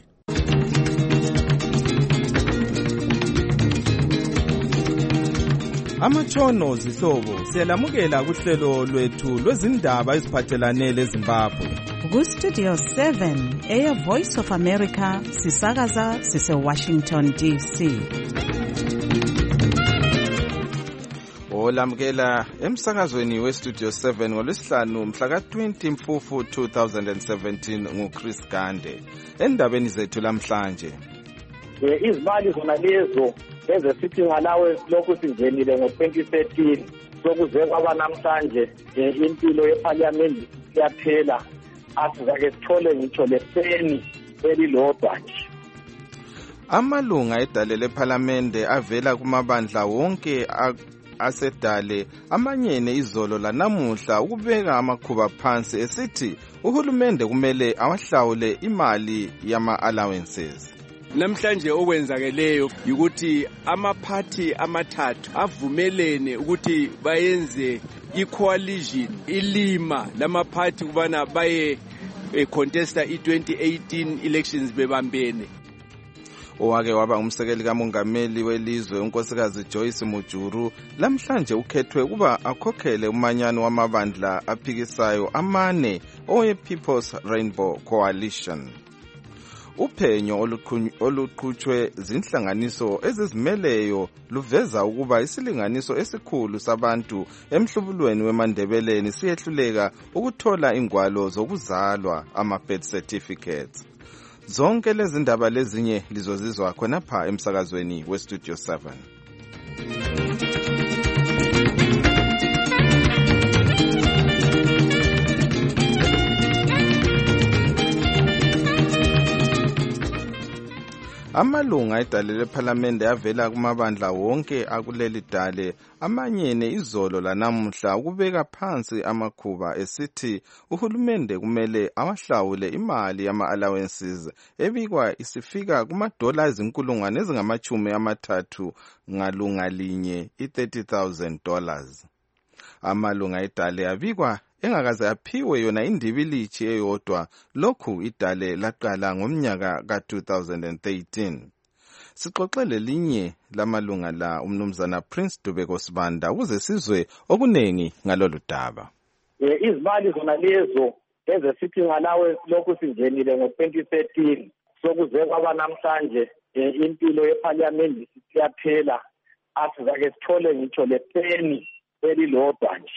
Amatshono zihlobo siyalamukela kuhlelo lwethu lwezindaba eziphathelane leZimbabwe. Ku-Studio 7 Air Voice of America sisakaza sise-Washington DC. Olamukela emsakazweni weStudio 7 ngolwesihlanu mhla ka-20 Mfufu 2017 nguChris Gande. Endabeni zethu lamhlanje, izimali zona lezo ezesithi ngalawe lokhu singenile ngo-2013 sokuze kwaba namhlanje impilo yeParliament iyaphela, asizake sithole ngitsho leseni elilodwa nje. amalunga edale leParliamente avela kumabandla wonke asedale amanyene izolo lanamuhla ukubeka amakhuba phansi esithi uhulumende kumele awahlawule imali yama-allowances. Namhlanje okwenzakeleyo ukuthi amaphathi amathathu avumelene ukuthi bayenze i-coalition ilima lamaphathi kubana baye contesta i-2018 elections bebambene. Owake waba umsekeli kamongameli welizwe unkosikazi Joyce Mujuru lamhlanje ukhethwe ukuba akhokhele umanyano wamabandla aphikisayo amane owe-People's Rainbow Coalition. Uphenyo oluqhutshwe zinhlanganiso ezizimeleyo luveza ukuba isilinganiso esikhulu sabantu emhlubulweni weMandebeleni siyehluleka ukuthola ingwalo zokuzalwa ama-birth certificates. Zonke lezi ndaba lezinye lizozizwa khonapha emsakazweni weStudio 7. Amalunga edale leParliamente avela kumabandla wonke akuleli dale amanyene izolo lanamuhla ukubeka phansi amakhuba esithi uhulumende kumele awahlawule imali yama-allowances ebikwa isifika kuma-dollars ezinkulungwane ezingama-30 ngalunga linye i-$30,000. Amalunga edale abikwa engakaze aphiwe yona indibilithi eyodwa lokhu idale laqala ngomnyaka ka-2013. Sixoxele linye lamalunga la umnumzana Prince Dubeko Sibanda ukuze sizwe okunengi ngalolu daba. Izimali zona lezo ezesithi ngalawe lokhu singenile ngo-2013 sokuze kwaba namhlanje impilo yeParliament siyaphela, asizake sithole ngitsho leseni elilodwa nje.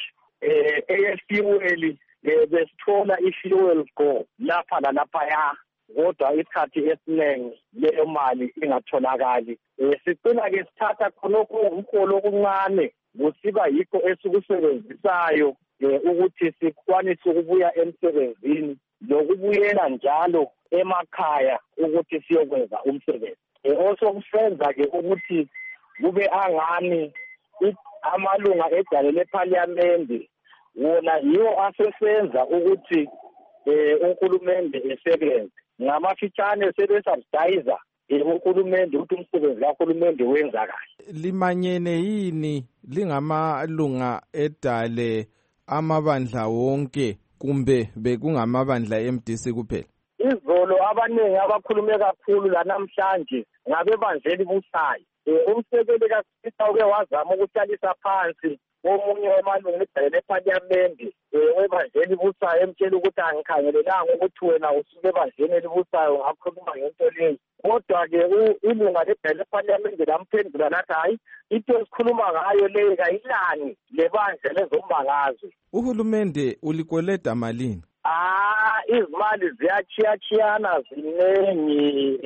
Eyefuel besithola i-fuel go lapha lalaphaya, kodwa isikhathi esiningi leyo mali ingatholakali. Sicina-ke sithatha khonokho umholo okuncane kusiba yikho esikusebenzisayo ukuthi sikwanise ukubuya emsebenzini lokubuyela njalo emakhaya ukuthi siyokwenza umsebenzi. Osokusenza-ke ukuthi kube angani amalunga edale leParliament wona yiwo asesenza ukuthi uhulumende esebenze. Ngamafitshane sebesubsidiza uhulumende ukuthi umsebenzi kahulumende wenza kahle. Limanyene yini lingamalunga edale amabandla wonke kumbe bekungamabandla eMDC kuphela? Izolo abaningi abakhulume kakhulu lanamhlanje ngabebandleni busayo. Umsekeli kaSisa uke wazama ukuhlalisa phansi omunye wamalunga edale leParliament webandleni busayo emtshela ukuthi angikhangelelanga ukuthi wena usuke ebandleni elibusayo ngakhuluma ngento leyo. Kodwa-ke ilunga ledale leParliament lamphendula lathi hayi, into esikhuluma ngayo leyo kayilani lebandla lezombangazwe. Uhulumende ulikoleda malini? Izimali ziyachiyachiyana ziningi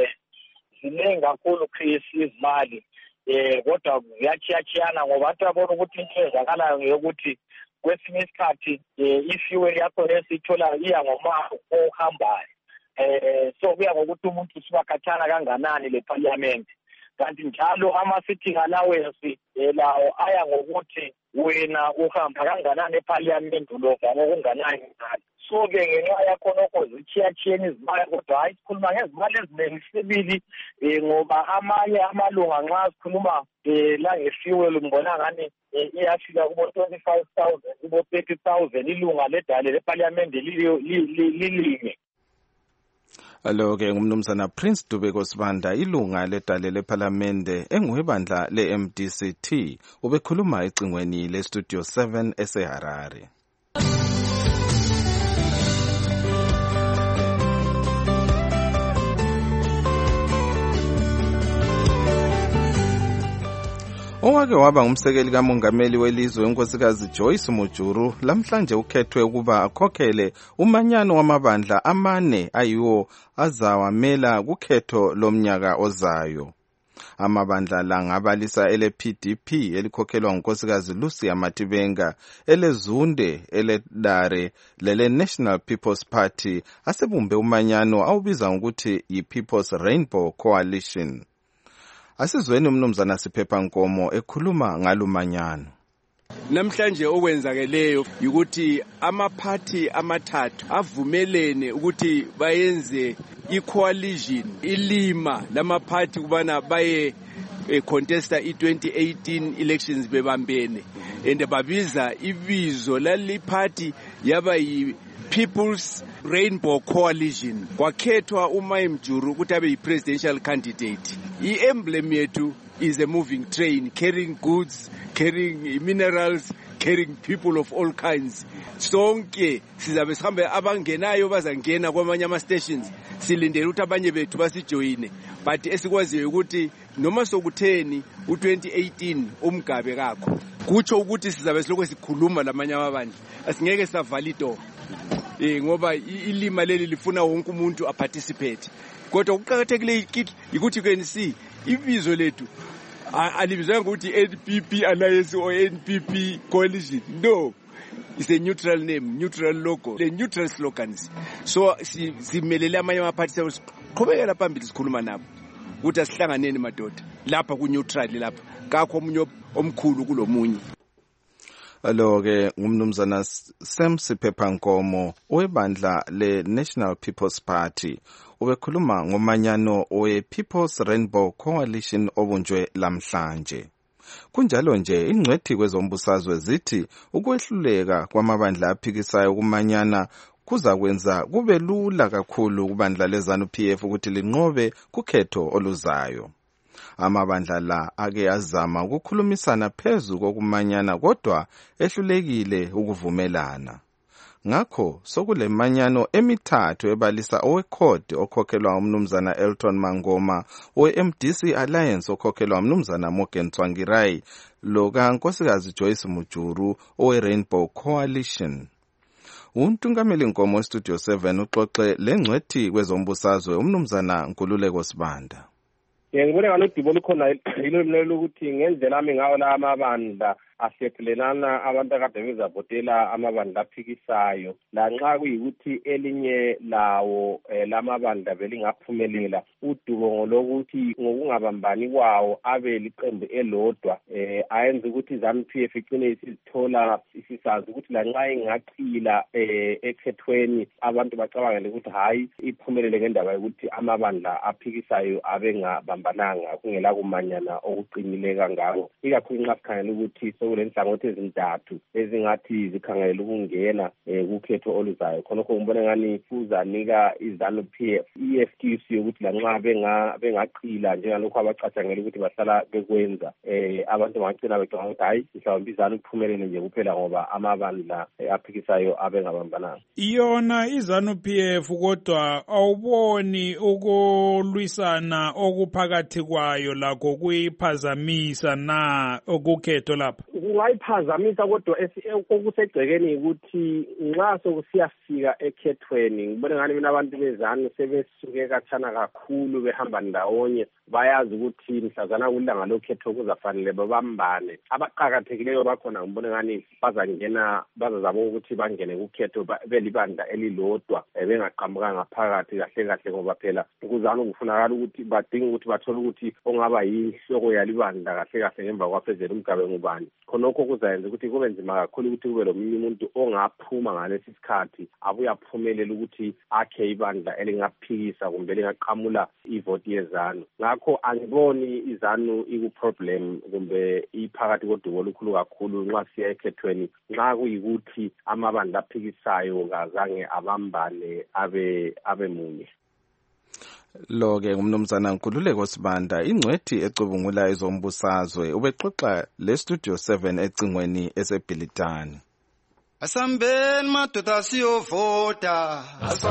kakhulu Chris, izimali kodwa ziyachiyachiyana ngoba abantu babona ukuthi into ezakalayo ngeyokuthi kwesinye isikhathi i-fuel yakho lesiyithola iya ngomahamba ohambayo so kuya ngokuthi umuntu usuka khatshana kanganani leparliament. Kanti njalo ama-sitting allowance lawo aya ngokuthi wena uhamba kanganani eparliament ulova ngokunganani imali. So-ke ngenxa yakhonokho zitshiyatshiyene izimali, kodwa hayi sikhuluma ngezimali eziningi sibili ngoba amanye amalunga nxa sikhuluma la nge-fuel ngibona ngani iyafika kubo 25,000 kubo 30,000 ilunga ledale leparliament lilinye. Alo-ke ngumnumzana Prince Dubeko Sibanda, ilunga ledale lephalamende enguwebandla le-MDCT, ubekhuluma ecingweni le-Studio 7 eseHarare. Owake waba ngumsekeli kamongameli welizwe unkosikazi Joyce Mujuru lamhlanje ukhethwe ukuba akhokhele umanyano wamabandla amane ayiwo azawamela kukhetho lomnyaka ozayo. Amabandla la ngabalisa ele-PDP elikhokhelwa ngunkosikazi Lucia Matibenga, eleZunde, eleDare lele-National People's Party asebumbe umanyano awubiza ngokuthi yi-People's Rainbow Coalition. Asizweni umnumzana Siphepha Nkomo ekhuluma ngalumanyano. Namhlanje okwenzakeleyo ukuthi amaphathi amathathu avumelene ukuthi bayenze i-coalition ilima lamaphathi kubana baye contesta i-2018 elections bebambene, and babiza ibizo laliphathi yaba yi-People's Rainbow Coalition. Kwakhethwa uMai Mjuru ukuthi abe yi-presidential candidate. I-emblem yethu is a moving train carrying goods, carrying minerals, carrying people of all kinds. Sonke sizabe sihambe abangenayo bazangena kwamanye ama-stations, silindele ukuthi abanye bethu basijoyine. But esikwaziyo ukuthi noma sokutheni u-2018 umgabe kakho, kutsho ukuthi sizabe silokho sikhuluma lamanye amabandla, asingeke savala idor ngoba ilima leli lifuna wonke umuntu aparticipate. Kodwa kuqakathekile ukuthi ANC ibizo lethu alibizwa ngokuthi NPP Alliance or NPP Coalition. No, it's a neutral name, neutral logo, the neutral slogans. So simelele amanye amaphathi siqhubekela phambili sikhuluma nabo ukuthi asihlanganeni madoda lapha ku neutral lapha kakho omunye omkhulu kulomunye. Alo-ke ngumnumzana Sam Siphepha Nkomo owebandla le-National People's Party ubekhuluma ngomanyano we-People's Rainbow Coalition obunjwe lamhlanje. Kunjalo nje ingcwethi kwezombusazwe zithi ukwehluleka kwamabandla aphikisayo kumanyana kuza kwenza kube lula kakhulu kubandla leZANU-PF ukuthi linqobe kukhetho oluzayo. Amabandla la ake azama ukukhulumisana phezu kokumanyana kodwa ehlulekile ukuvumelana. Ngakho sokule manyano emithathu ebalisa owekhodi okhokhelwa umnumzana Elton Mangoma, owe-MDC Alliance okhokhelwa umnumzana Morgan Tsvangirai, lo kankosikazi Joyce Mujuru owe-Rainbow Coalition. Untungameli Nkomo Studio 7 uxoxe lengcwethi kwezombusazwe umnumzana Nkululeko Sibanda. Ngibona ngalodibo olukhona yilo ukuthi ngendlela ami ngawo la amabandla asephelelana abantu akade bezavotela amabandla aphikisayo lanxa kuyikuthi elinye lawo lamabandla belingaphumelela udubo lokuthi ngokungabambani kwawo abe liqembu elodwa ayenza ukuthi ZANU-PF icine isizithola isisazi ukuthi lanxa ingaqila ekhethweni abantu bacabangele ukuthi hayi iphumelele ngendaba yokuthi amabandla aphikisayo abengabambananga kungela kumanyana okuqinile kangako, ikakhulu nxa sikhangela ukuthi kule nhlangothi ezintathu ezingathi zikhangela ukungena kukhetho oluzayo. Khonokho ngibona ngani kuzanika iZANU-PF i-excuse yokuthi lanxa bengaqila njengalokho abacatshangela ukuthi bahlala bekwenza, abantu bangagcina becabanga ukuthi hayi mhlawumbe iZANU iphumelele nje kuphela ngoba amabandla aphikisayo abengabambananga. Iyona iZANU-PF kodwa awuboni ukulwisana okuphakathi kwayo lakho kuyiphazamisa na okukhetho lapha? Kungayiphazamisa kodwa okusegcekeni ukuthi nxa sokusiyafika ekhethweni ngibona ngani mina abantu beZANU sebesuke katshana kakhulu behamba ndawonye bayazi ukuthi mhlazana kulanga lokhetho kuzafanele babambane. Abaqhakathekileyo bakhona ngibone ngani bazazama ukuthi bangene kukhetho belibandla elilodwa bengaqhamuka ngaphakathi kahle ngoba phela kuzana ukufunakala ukuthi badinga ukuthi bathole ukuthi ongaba yihloko yalibandla kahle ngemva kwaphezela umgabe ngubani. Khonokho kuzayenza ukuthi kube nzima kakhulu ukuthi kube lomunye umuntu ongaphuma ngalesi sikhathi abuye aphumelele ukuthi akhe ibandla elingaphikisa kumbe lingaqhamula ivoti yezanu. Ngakho angiboni izanu iku-problem kumbe iphakathi kodumo olukhulu kakhulu nxa siya ekhethweni nxa kuyikuthi amabandla aphikisayo kazange abambane abe munye. Lo-ke ngumnumzana Nkululeko Sibanda, ingcwethi ecubungula ezombusazwe, ubexoxa le-Studio 7 ecingweni eseBhilitani. Asambeni madoda siyovota,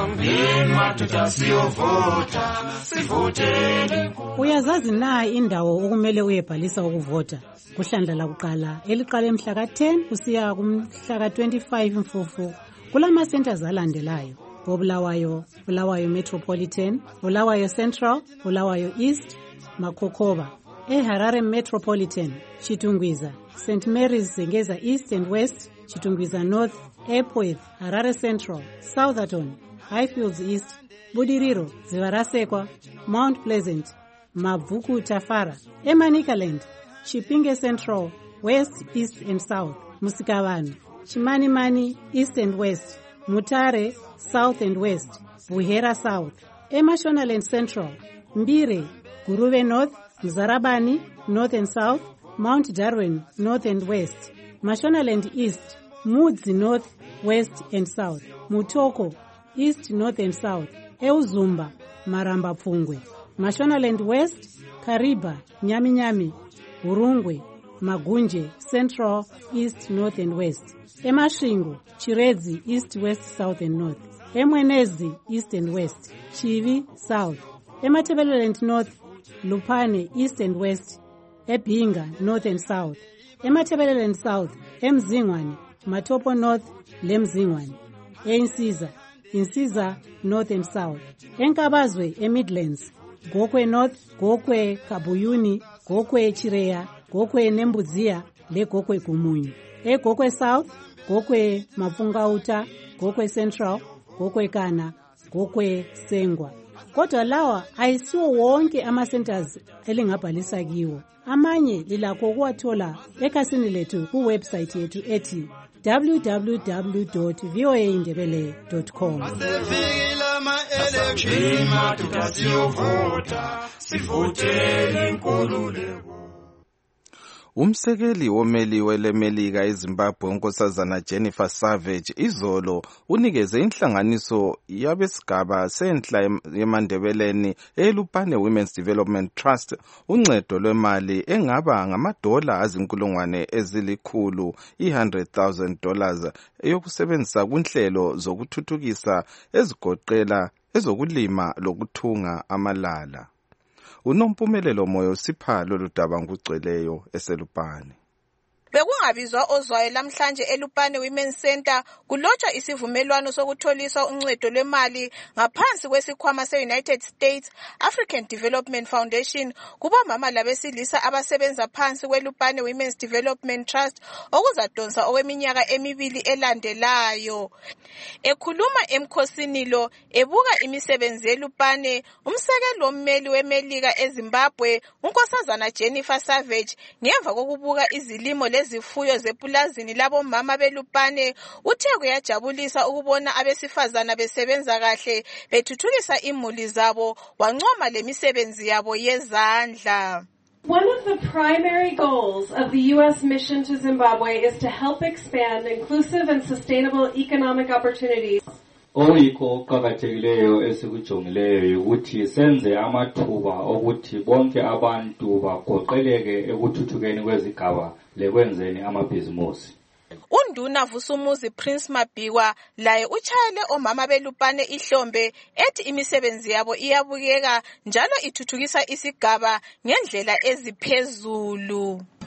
sivoteni. Uyazazi na indawo okumele uyebhalisa ukuvota? Kuhlandla lakuqala eliqala emhla ka-10 kusiya kumhla ka-25 Mfumfu kulama centers alandelayo: Bulawayo Metropolitan, Bulawayo Central, Bulawayo East, Makokoba. Harare Metropolitan, Chitungwiza, St. Mary's Zengeza East and West, Chitungwiza North, Epworth, Harare Central, Southerton, Highfields East, Budiriro, Zivarasekwa, Mount Pleasant, Mavuku Tafara, Emanikaland, Chipinge Central, West, East and South, Musikavani, Chimanimani East and West, Mutare South and West, Buhera South, Emashonaland Central, Mbire, Guruve North, Mzarabani North and South, Mount Darwin North and West, Mashonaland East, Mudzi North, West and South, Mutoko East, North and South, Euzumba, Maramba Pfungwe, Mashonaland West, Kariba, Nyami, Urungwe, Magunje, Central, East, North and West, Emashingo, Chiredzi, East, West, South and North, Emwenezi, East and West, Chivi, South, Ematebeleland North, Lupane, East and West, Ebinga, North and South, Ematebeleland South, Emzingwane, Matopo North, Lemzingwane, Insiza, North and South, Enkabazwe, Midlands, Gokwe North, Gokwe Kabuyuni, Gokwe Chireya, Gokwe Nembuzia, Le Gokwe Kumunyi, Gokwe South, Gokwe Mafungauta, Gokwe Central, Gokwe Kana, Gokwe Sengwa. Kodwa lawa ayisiwo wonke ama-centers elingabhalisa kiwo. Amanye lilakho ukuwathola ekhasini lethu kuwebsite yethu ethi www.voaindebele.com. Umsekeli womeli welemelika eZimbabwe unkosazana Jennifer Savage izolo unikeze inhlanganiso yabesigaba senhla yemandebeleni eLupane Women's Development Trust uncedo lwemali engaba ngamadola azinkulungwane ezilikhulu $100,000 eyokusebenzisa kunhlelo zokuthuthukisa ezigoqela ezokulima lokuthunga amalala. Unompumelelo Moyo sipha lolu daba ngugcweleyo eseLupane. Bekungabizwa ozwayo lamhlanje eLupane Women's Center kulotshwa isivumelwano sokutholisa uncedo lwemali ngaphansi kwesikhwama se-United States African Development Foundation kubomama labesilisa abasebenza phansi kweLupane Women's Development Trust okuzadonsa okweminyaka emibili elandelayo. Ekhuluma emkhosini lo ebuka imisebenzi yeLupane, umsekeli wommeli wemelika eZimbabwe unkosazana Jennifer Savage ngemva kokubuka izilimo lezifuyo zepulazini labomama beLupane uthe kuyajabulisa ukubona abesifazana besebenza kahle bethuthukisa imuli zabo wancoma lemisebenzi yabo yezandla. One of the primary goals of the U.S. mission to Zimbabwe is to help expand inclusive and sustainable economic opportunities. Oyikho okuqakathekileyo esikujongileyo ukuthi senze amathuba okuthi bonke abantu bagoqeleke ekuthuthukeni kwezigaba lekwenzeni amabhizimusi. Unduna Vusumuzi Prince Mabhikwa laye uchayele omama beLupane ihlombe ethi imisebenzi yabo iyabukeka njalo ithuthukisa isigaba ngendlela eziphezulu.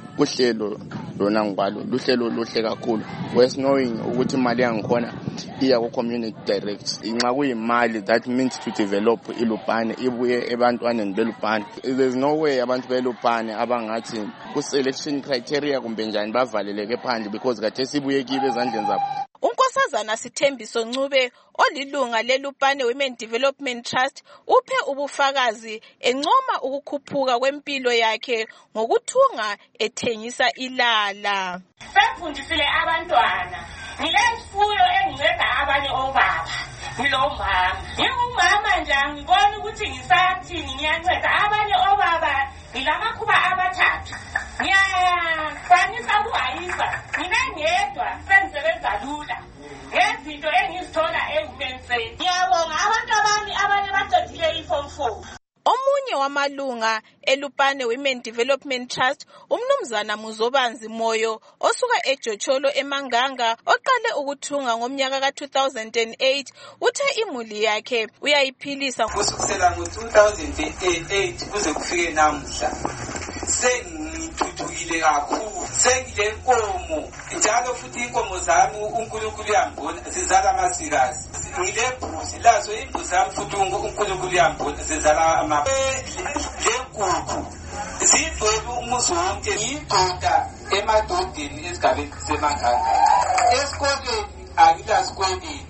uhlelo lona ngibalo luhlelo luhle kakhulu wes knowing ukuthi imali yangikhona iya ku community direct inxa kuyimali that means to develop iLupane ibuye ebantwaneni beLupane. There's no way abantu beLupane abangathi ku selection criteria kumbe njani bavaleleke phandle because kade sibuye kibe ezandleni zabo. uNkosazana Sithembiso Ncube olilunga leLupane Women Development Trust uphe ubufakazi encoma ukukhuphuka kwempilo yakhe ngokuthunga ethengisa ilala. Sefundisile abantwana ngilemfuyo enginceda abanye obaba ngilomama ngingumama nje ngibona ukuthi ngisathini ngiyanceda abanye obaba ngilamakhuba abathathu ngiyakwanisa ukuhayisa ngingedwa sengisebenza lula ngezinto engizithola engumenseni. Ngiyabonga abantu abanye baqedile iform 4. Omunye wamalunga eLupane Women Development Trust umnumzana Muzobanzi Moyo osuka eJocholo eManganga oqale ukuthunga ngomnyaka ka2008 uthe imuli yakhe uyayiphilisa kusukela ngo2008 kuze kufike namuhla. Sengithuthukile kakhulu sengilenkomo njalo futhi inkomo zami uNkulunkulu uyambona zizala amasikazi ngilebhuzi lazo imbuzi zami futhi uNkulunkulu uyambona zizala lenkukhu zidwele umuzi wonke ngiyigcoka emadodeni esigabeni seManganga esikoleni akilasikweliti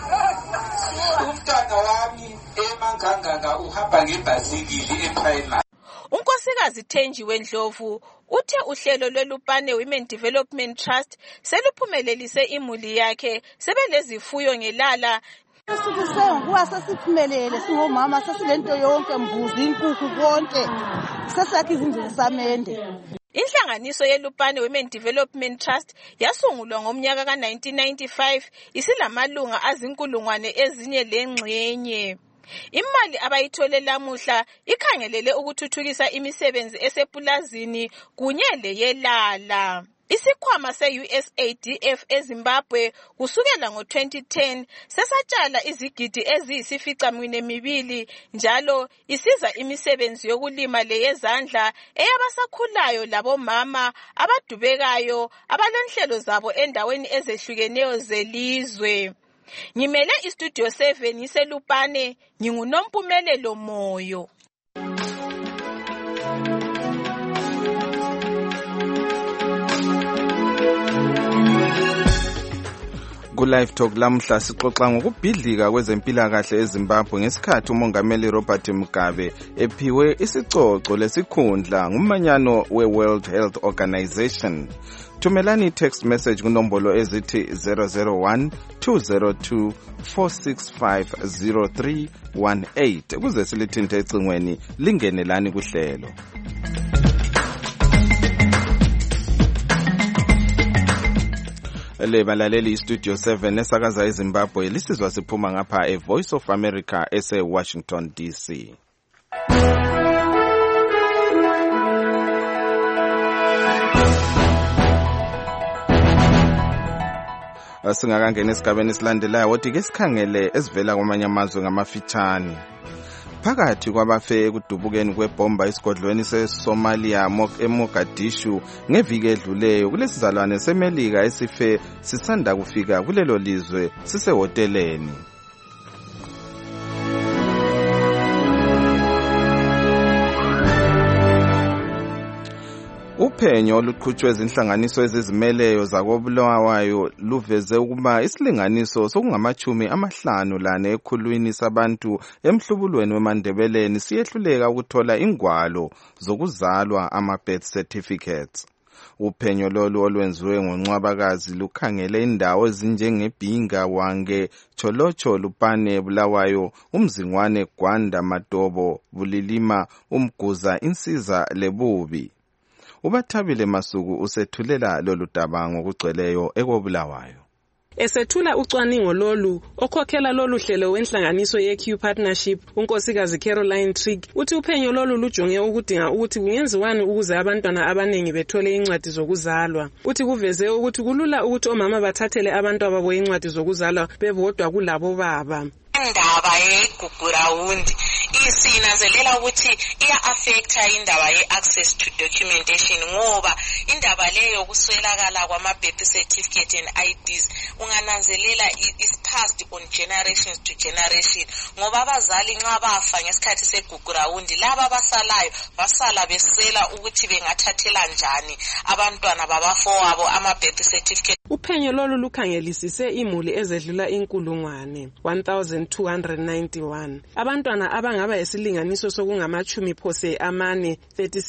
umntwana wami eManganga uhamba ngebhasikili eprimary. uNkosikazi Thenjiwe Ndlovu uthe uhlelo lweLupane Women Development Trust seluphumelelise imuli yakhe sebelezifuyo ngelala. Kuwa sesiphumelele singomama sesilento yonke mbuzi inkukhu konke sesakhe izindlela samende. Inhlanganiso yeLupane Women Development Trust yasungulwa ngomnyaka ka1995 isilamalunga azinkulungwane ezinye lengxenye. Imali abayithole lamuhla ikhangelele ukuthuthukisa imisebenzi esepulazini kunye leyelala. Isikhwama se-USADF eZimbabwe kusukela ngo-2010 sesatshala izigidi eziyisificaminwembili njalo isiza imisebenzi yokulima leyezandla eyabasakhulayo labomama abadubekayo abalenhlelo zabo endaweni ezehlukeneyo zelizwe. Ngimele iStudio 7 ngiseLupane nginguNompumelelo Moyo. Ku-Live Talk lamhla sixoxa ngokubhidlika kwezempilakahle eZimbabwe ngesikhathi umongameli Robert Mugabe ephiwe isicoco lesikhundla ngumanyano we-World Health Organization. Thumelani text message kunombolo ezithi 001-202-465-0318 ukuze silithinte ecingweni lingenelani kuhlelo. Lebalaleli iStudio 7 esakaza eZimbabwe lisizwa siphuma ngapha eVoice of America ese-Washington DC. Singakangena esigabeni esilandelayo wothi ke sikhangele esivela kwamanye amazwe ngamafitshane. Phakathi kwabafe ekudubukeni kwebomba esigodlweni seSomalia eMogadishu ngeviki edluleyo kulesizalwane seMelika esife sisanda kufika kulelo lizwe sisehoteleni. Uphenyo oluqhutshwe izinhlanganiso ezizimeleyo zakobulawayo luveze ukuba isilinganiso sokungama-50 ekhulwini sabantu emhlubulweni weMandebeleni siyehluleka ukuthola ingwalo zokuzalwa ama-birth certificates. Uphenyo lolu olwenziwe ngoNcwabakazi lukhangele indawo ezinjengeBhinga, Wange, Cholocho, Lupane, Bulawayo, uMzingwane, Gwanda, Matobo, Bulilima, uMguza, Insiza leBubi. Ubathabile Masuku usethulela lolu daba ngokugcweleyo ekobulawayo. Esethula ucwaningo lolu okhokhela lolu hlelo wenhlanganiso yeQ Partnership uNkosikazi Caroline Trigg uthi uphenyo lolu lujonge ukudinga ukuthi kungenziwani ukuze abantwana abaningi bethole incwadi zokuzalwa. Uthi kuveze ukuthi kulula ukuthi omama bathathele abantu ababo incwadi zokuzalwa bebodwa kulabo baba. Indaba yeGugurawundi sinanzelela ukuthi iya-affecta indaba ye-access to documentation ngoba indaba leyo kuswelakala kwama-birth certificate and IDs ungananzelela is passed on generations to generation ngoba abazali nxa bafa ngesikhathi segugurawundi laba abasalayo basala beswela ukuthi bengathathela njani abantwana babafowabo ama-birth certificate. Uphenyo lolu lukhangelisise imuli ezedlula inkulungwane 1291. Abantwana abangaba isilinganiso sokungamachumi phose amane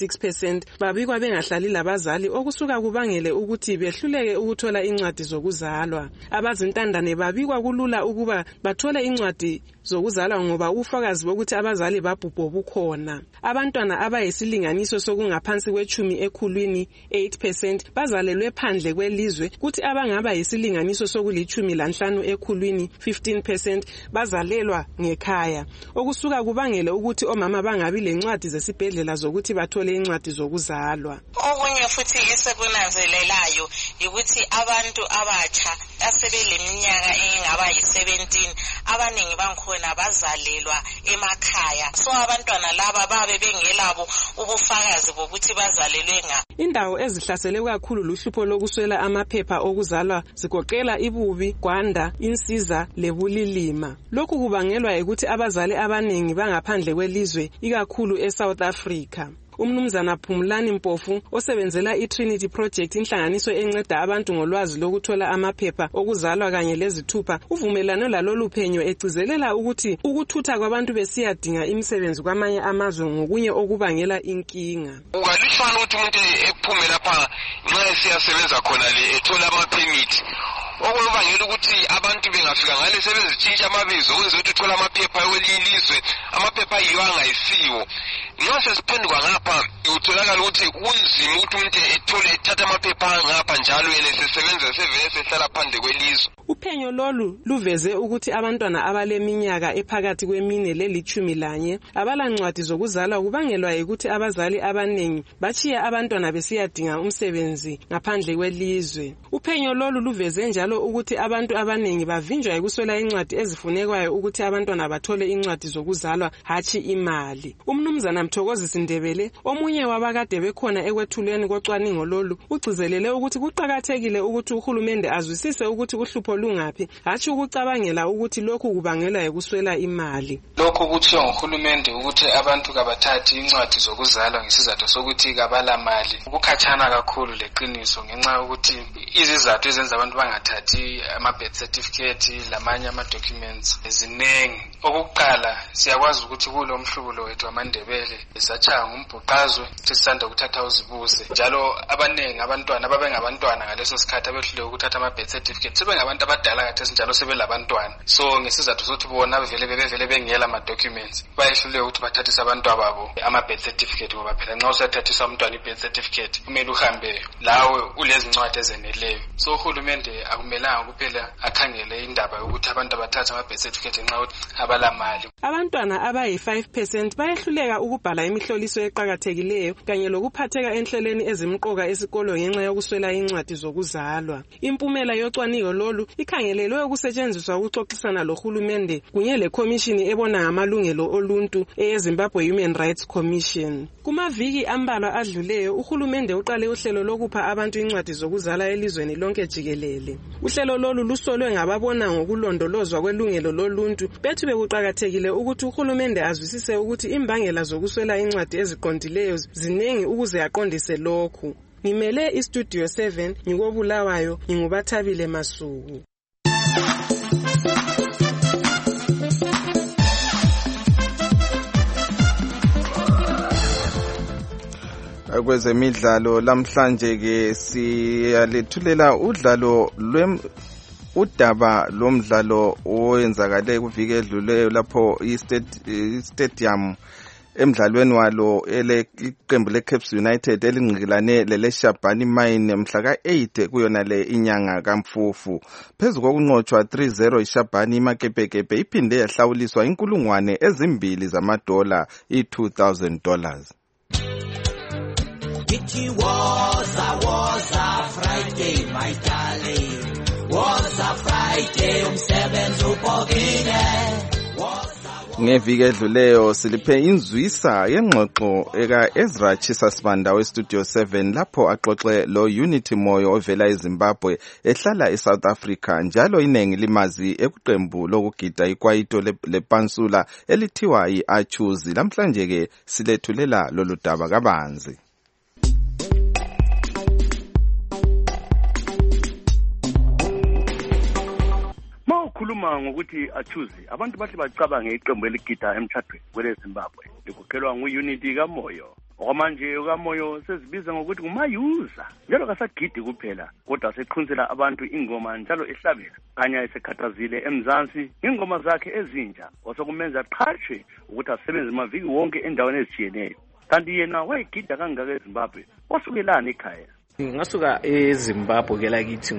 36% babikwa bengahlali labazali okusuka kubangele ukuthi behluleke ukuthola incwadi zokuzalwa. Abazintandane babikwa kulula ukuba bathole incwadi zokuzalwa ngoba ufakazi bokuthi abazali babhubho bukhona. Abantwana abayisilinganiso sokungaphansi kwechumi ekhulwini 8% bazalelwe phandle kwelizwe kuthi abangaba yisilinganiso sokulichumi lanhlanu ekhulwini 15% bazalelwa ngekhaya. Okusuka kubangele ukuthi omama bangabi lencwadi zesibhedlela zokuthi bathole incwadi zokuzalwa. Okunye futhi esikunanzelelayo ukuthi abantu abatsha asebeleminyaka engaba yi-17 abaningi bankhona bazalelwa emakhaya. So abantwana laba babe bengelabo ubufakazi bokuthi bazalelwe nga. Indawo ezihlasele kakhulu luhlupho lokuswela amaphepha okuzalwa zigoqela ibubi, Gwanda, Insiza leBulilima. Lokhu kubangelwa ukuthi abazali abaningi bangaphandle kwelizwe ikakhulu eSouth Africa. Umnumzana Phumlani Mpofu osebenzela iTrinity Project inhlanganiso enceda abantu ngolwazi lokuthola amaphepha okuzalwa kanye lezithupha uvumelano lalolu phenyo egcizelela ukuthi ukuthutha kwabantu besiyadinga imisebenzi kwamanye amazwe ngokunye okubangela inkinga. Ungalifana ukuthi umuntu ephume lapha nxa esiyasebenza khona le ethola ama-permit okubangela ukuthi abantu bengafika ngale sebezitshintsha amabizo ukwenza ukuthi uthola amaphepha welilizwe amaphepha yiyo angayisiwo. Nxa sesiphenduka ngapha utholakala ukuthi kunzima ukuthi umuntu ethatha amaphepha ngapha njalo yena sesebenza sevele sehlala phandle kwelizwe. Uphenyo lolu luveze ukuthi abantwana abaleminyaka ephakathi kwemine le-11 abalancwadi zokuzalwa kubangelwa ukuthi abazali abaningi bachiya abantwana besiyadinga umsebenzi ngaphandle kwelizwe. Uphenyo lolu luveze njalo ukuthi abantu abaningi bavinjwa ukuswela incwadi ezifunekwayo ukuthi abantwana bathole incwadi zokuzalwa hathi imali. Umnumzana Mthokozisi Ndebele omunye wabakade bekhona ekwethulweni kocwaningo lolu ugcizelele ukuthi kuqakathekile ukuthi uhulumende azwisise ukuthi uhlupho lungaphi hathi ukucabangela ukuthi lokhu kubangelwa ukuswela imali. Lokho kuthiwa nguhulumende ukuthi abantu kabathathi incwadi zokuzalwa ngesizathu sokuthi kabala mali ukukhatshana kakhulu leqiniso ngenxa ukuthi izizathu ezenza abantu bangathathi ama-birth certificate lamanye ama-documents ezinengi. Okokuqala siyakwazi ukuthi kulo mhlubulo wethu wamandebele esatshaya ngumbhuqazwe sisanda ukuthatha uzibuse njalo abanengi abantwana babengabantwana ngaleso sikhathi abehluleke ukuthatha ama-birth certificate sebengabantu abadala kathesi njalo sebelabantwana. So ngesizathu sokuthi bona bevele bengela ama-documents bayehluleke ukuthi bathathise abantwana babo ama-birth certificate ngoba phela nxa usathathisa umntwana i-birth certificate kumele uhambe lawe ulezincwadi ezeneleyo. So uhulumende akumelanga kuphela akhangele indaba yokuthi abantu abathatha ama-birth certificate ngenxa yokuthi abalamali. Abantwana abayi-5% bayehluleka ukubhala imihloliso eqakathekileyo kanye lokuphatheka enhlelweni ezimqoka esikolo ngenxa yokuswela incwadi zokuzalwa. Impumela yocwaningo lolu ikhangelelwe ukusetshenziswa ukuxoxisana lohulumende kunye lekhomishini ebona ngamalungelo oluntu eyeZimbabwe Human Rights Commission. Kumaviki ambalwa adluleyo uhulumende uqale uhlelo lokupha abantu incwadi zokuzala elizweni lonke jikelele. Uhlelo lolu lusolwe ngababona ngokulondolozwa kwelungelo loluntu bethu bekuqakathekile ukuthi uhulumende azwisise ukuthi imbangela zokuswela incwadi eziqondileyo zinengi ukuze aqondise lokhu. Ngimele iStudio 7 ngikobulawayo ngingubathabile Masuku. Kwezemidlalo lamhlanje ke siyalethulela udaba lomdlalo owenzakale kuviki edluleyo lapho i-stadium emdlalweni walo iqembu leCaps United elingqikilane leleShabani Mine mhla ka-8 kuyona le inyanga kaMfufu. Phezu kokunqotshwa 3-0 iShabani iMakepekepe iphinde yahlawuliswa inkulungwane ezimbili zamadola $2,000. It was a Friday, my darling. Was a Friday, umsebenzi ubhokile. Ngeviki edluleyo siliphe inzwisa yengxoxo eka Ezra Chisasibanda weStudio 7 lapho axoxe lo Unity Moyo ovela eZimbabwe ehlala eSouth Africa njalo inengi limazi ekuqembu lokugida ikwaito lepansula elithiwa iAchuzi. Lamhlanje ke silethulela lolu daba kabanzi. Mawukhuluma ngokuthi Achuzi abantu bathi bacabange iqembu eligida emthathweni kweleZimbabwe likuqhelwa nguUnity kaMoyo. Okwamanje kaMoyo sezibiza ngokuthi ngumayuza njalo kasagidi kuphela kodwa seqhunzela abantu ingoma njalo ehlabela kanya esekhathazile eMzansi ingoma zakhe ezintsha osokumenza qhashwe ukuthi asebenze maviki wonke endaweni ezijiyeneyo. Kanti yena wayegida kangaka eZimbabwe wasukelana ekhaya. Ngasuka eZimbabwe ke lakithi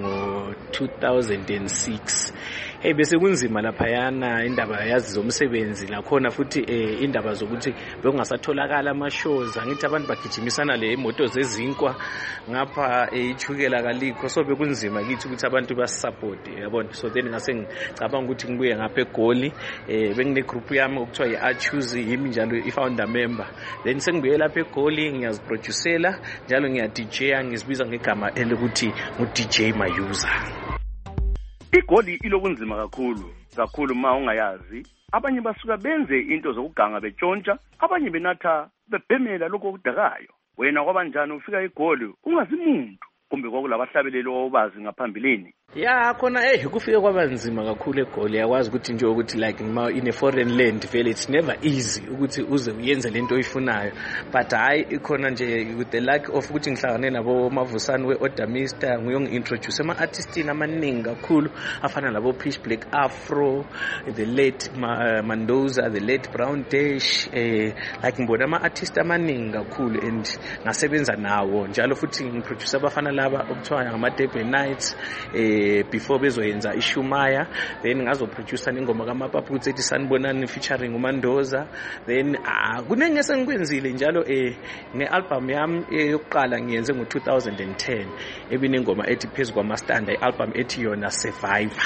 ngo-2006 bese kunzima laphayana indaba yazi zomsebenzi lakhona futhi indaba zokuthi bekungasatholakala ama-shows angithi abantu bagijimisana le imoto zezinkwa ngapha ichukela kalikho so bekunzima kithi ukuthi abantu basisupport yabona so then ngase ngicabanga ukuthi ngibuye ngapha eGoli bengine group yami okuthiwa iAchuzi yimi njalo i-founder member then sengibuye lapha eGoli ngiyaziproducela njalo ngiya-DJa biza ngegama elokuthi ngu-DJ Mayuza. iGoli ilobunzima kakhulu ma ungayazi. Abanye basuka benze into zokuganga betshontsha, abanye benatha bebhemela lokho okudakayo. Wena kwabanjani ufika eGoli ungazi umuntu kumbe kwakulabahlabeleli obazi ngaphambilini? Ya khona kufike kwabanzima kakhulu eGoli yakwazi ukuthi nje ukuthi like in a foreign land vele it's never easy ukuthi uze uyenze lento oyifunayo but hayi ikhona nje with the luck of ukuthi ngihlangane nabo Mavusani weOdamista ngiyongi-introduce ama-artistini amaningi kakhulu afana nabo Pitch Black Afro, the late Mandoza, the late Brown Dash like ngibona ama-artist amaningi kakhulu and ngasebenza nawo njalo futhi ngiproduce abafana laba okuthiwa ngama-Durban Nights before bezoyenza iShumaya then ngazoproducer ingoma kaMapaputs ethi Sanibonani featuring uMandoza then kunenge sengikwenzile njalo ne-album yami yokuqala ngiyenze ngo-2010 ebinengoma ethi Phezu kwamastanda i-album ethi yona Survivor.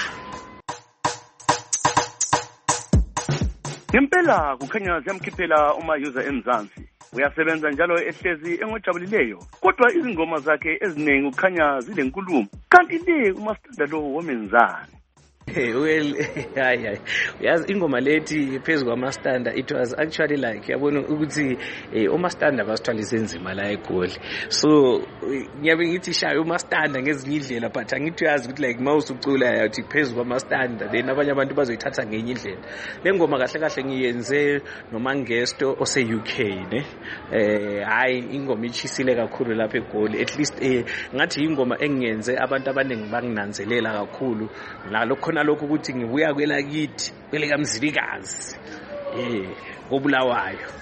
Ngempela kukhanya ziyamkhiphela uMayuza eMzansi uyasebenza njalo ehlezi engojabulileyo kodwa izingoma zakhe eziningi kukhanya zilenkulumo kanti le umastanda lo womenzani? Well, yazi ingoma lethi Phezu kwamastanda it was actually like yabona ukuthi umastanda basithwalise enzima la eGoli so ngiyabe ngithi shaya umastanda ngezinye indlela but angithi uyazi ukuthi like mawusucula yathi Phezu kwamastanda then abanye abantu bazoyithatha ngenye indlela. Le ngoma kahle kahle ngiyenze noMangesto ose-UK ne hayi ingoma ichisile kakhulu lapha eGoli at least ngathi ingoma engiyenze abantu abaningi banginanzelela kakhulu nalo khona lokho ukuthi ngibuya kwelakithi kwelekamzilikazi kobulawayo.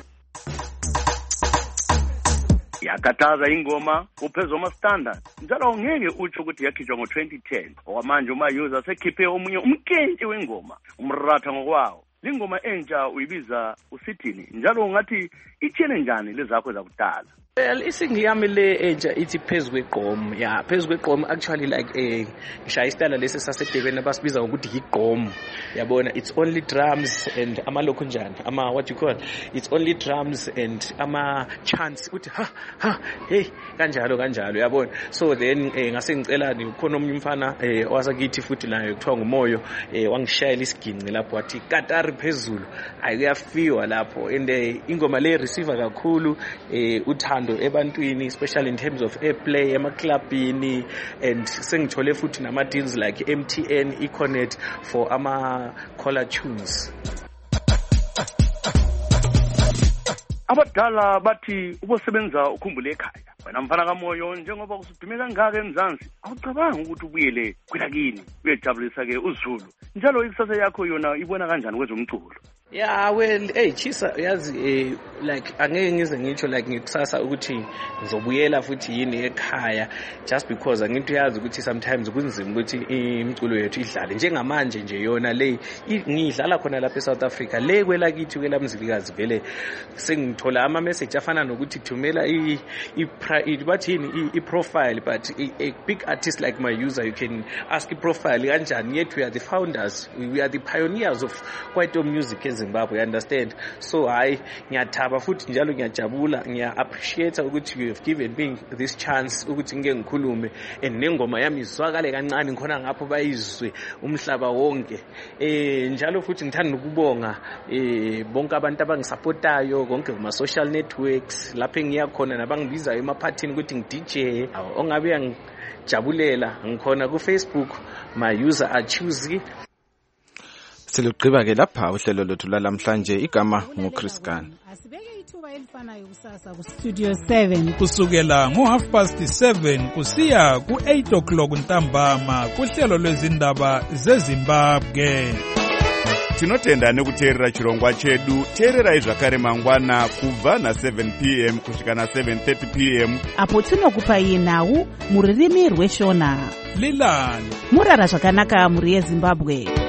Yakataza ingoma uPhezu kwamastanda njalo ngeke utsho ukuthi yakhitshwa ngo-2010 okwamanje uMayuza sekhiphe omunye umkente wengoma umratha ngokwawo. Lingoma entsha uyibiza usithini njalo ungathi ithiyene njani lezakho zakudala? Well, isingiyami le entsha ithi Phezu kwegqomo. Yeah, Phezu kwegqomo actually like ngishaya isitala lesi sasedebeni abasibiza ngokuthi igqomo. Yabona it's only drums and amalokho njani what you call it's only drums and chants uthi hey kanjalo yabona. So then ngase ngicela khona omunye umfana owasakithi futhi naye kuthiwa nguMoyo wangishayela isiginci lapho wathi Katari phezulu ayuyafiwa lapho and ingoma le receiver kakhulu uthando ebantwini especially in terms of airplay emaklabini and sengithole futhi nama deals like MTN Econet for ama caller tunes. Abadala bathi ubosebenza ukhumbule ekhaya. Wena mfana kaMoyo njengoba usudume kangaka eMzansi awucabanga ukuthi ubuyele kwelakini uyejabulisa ke uZulu njalo ikusasa yakho yona ibona kanjani kwezomculo? Yeah, well, Chisa yazi like angeke ngize ngitsho like ngikusasa ukuthi ngizobuyela futhi yini ekhaya just because angithi yazi ukuthi sometimes kunzima ukuthi imculo yethu idlale njengamanje nje yona le ngidlala khona lapha eSouth Africa le kwelakithi kwelamzilikazi vele sengithola ama message afana nokuthi thumela i-profile but a big artist like Mayuza you can ask i-profile kanjani yet we are the founders, we are the pioneers of kwaito music eZimbabwe, understand? So hayi ngiyathaba futhi njalo ngiyajabula, ngiya-appreciate ukuthi you have given me this chance ukuthi ngike ngikhulume and nengoma yami izwakale kancane ngikhona ngapho bayizwe umhlaba wonke. Njalo futhi ngithanda ukubonga bonke abantu abangisupportayo konke kuma social networks lapho engiyakhona nabangibizayo emaphathini ukuthi ngi-DJ ongabe yangijabulela ngikhona ku Facebook, my user are Choosy. Siligqiba ke lapha uhlelo lwethu lalamhlanje, igama nguChris Gunn. Asibeke ithuba elifanayo kusasa ku Studio 7 kusukela ngo7:30 kusiya ku8 o'clock ntambama kuhlelo lwezindaba zeZimbabwe. Tinotenda nekuteerera chirongwa chedu. Teererai zvakare mangwana kubva na7 p.m. kusvika na7:30 p.m. apo tinokupai nhau muririmi rweshona. Lilani murara zvakanaka muri yeZimbabwe.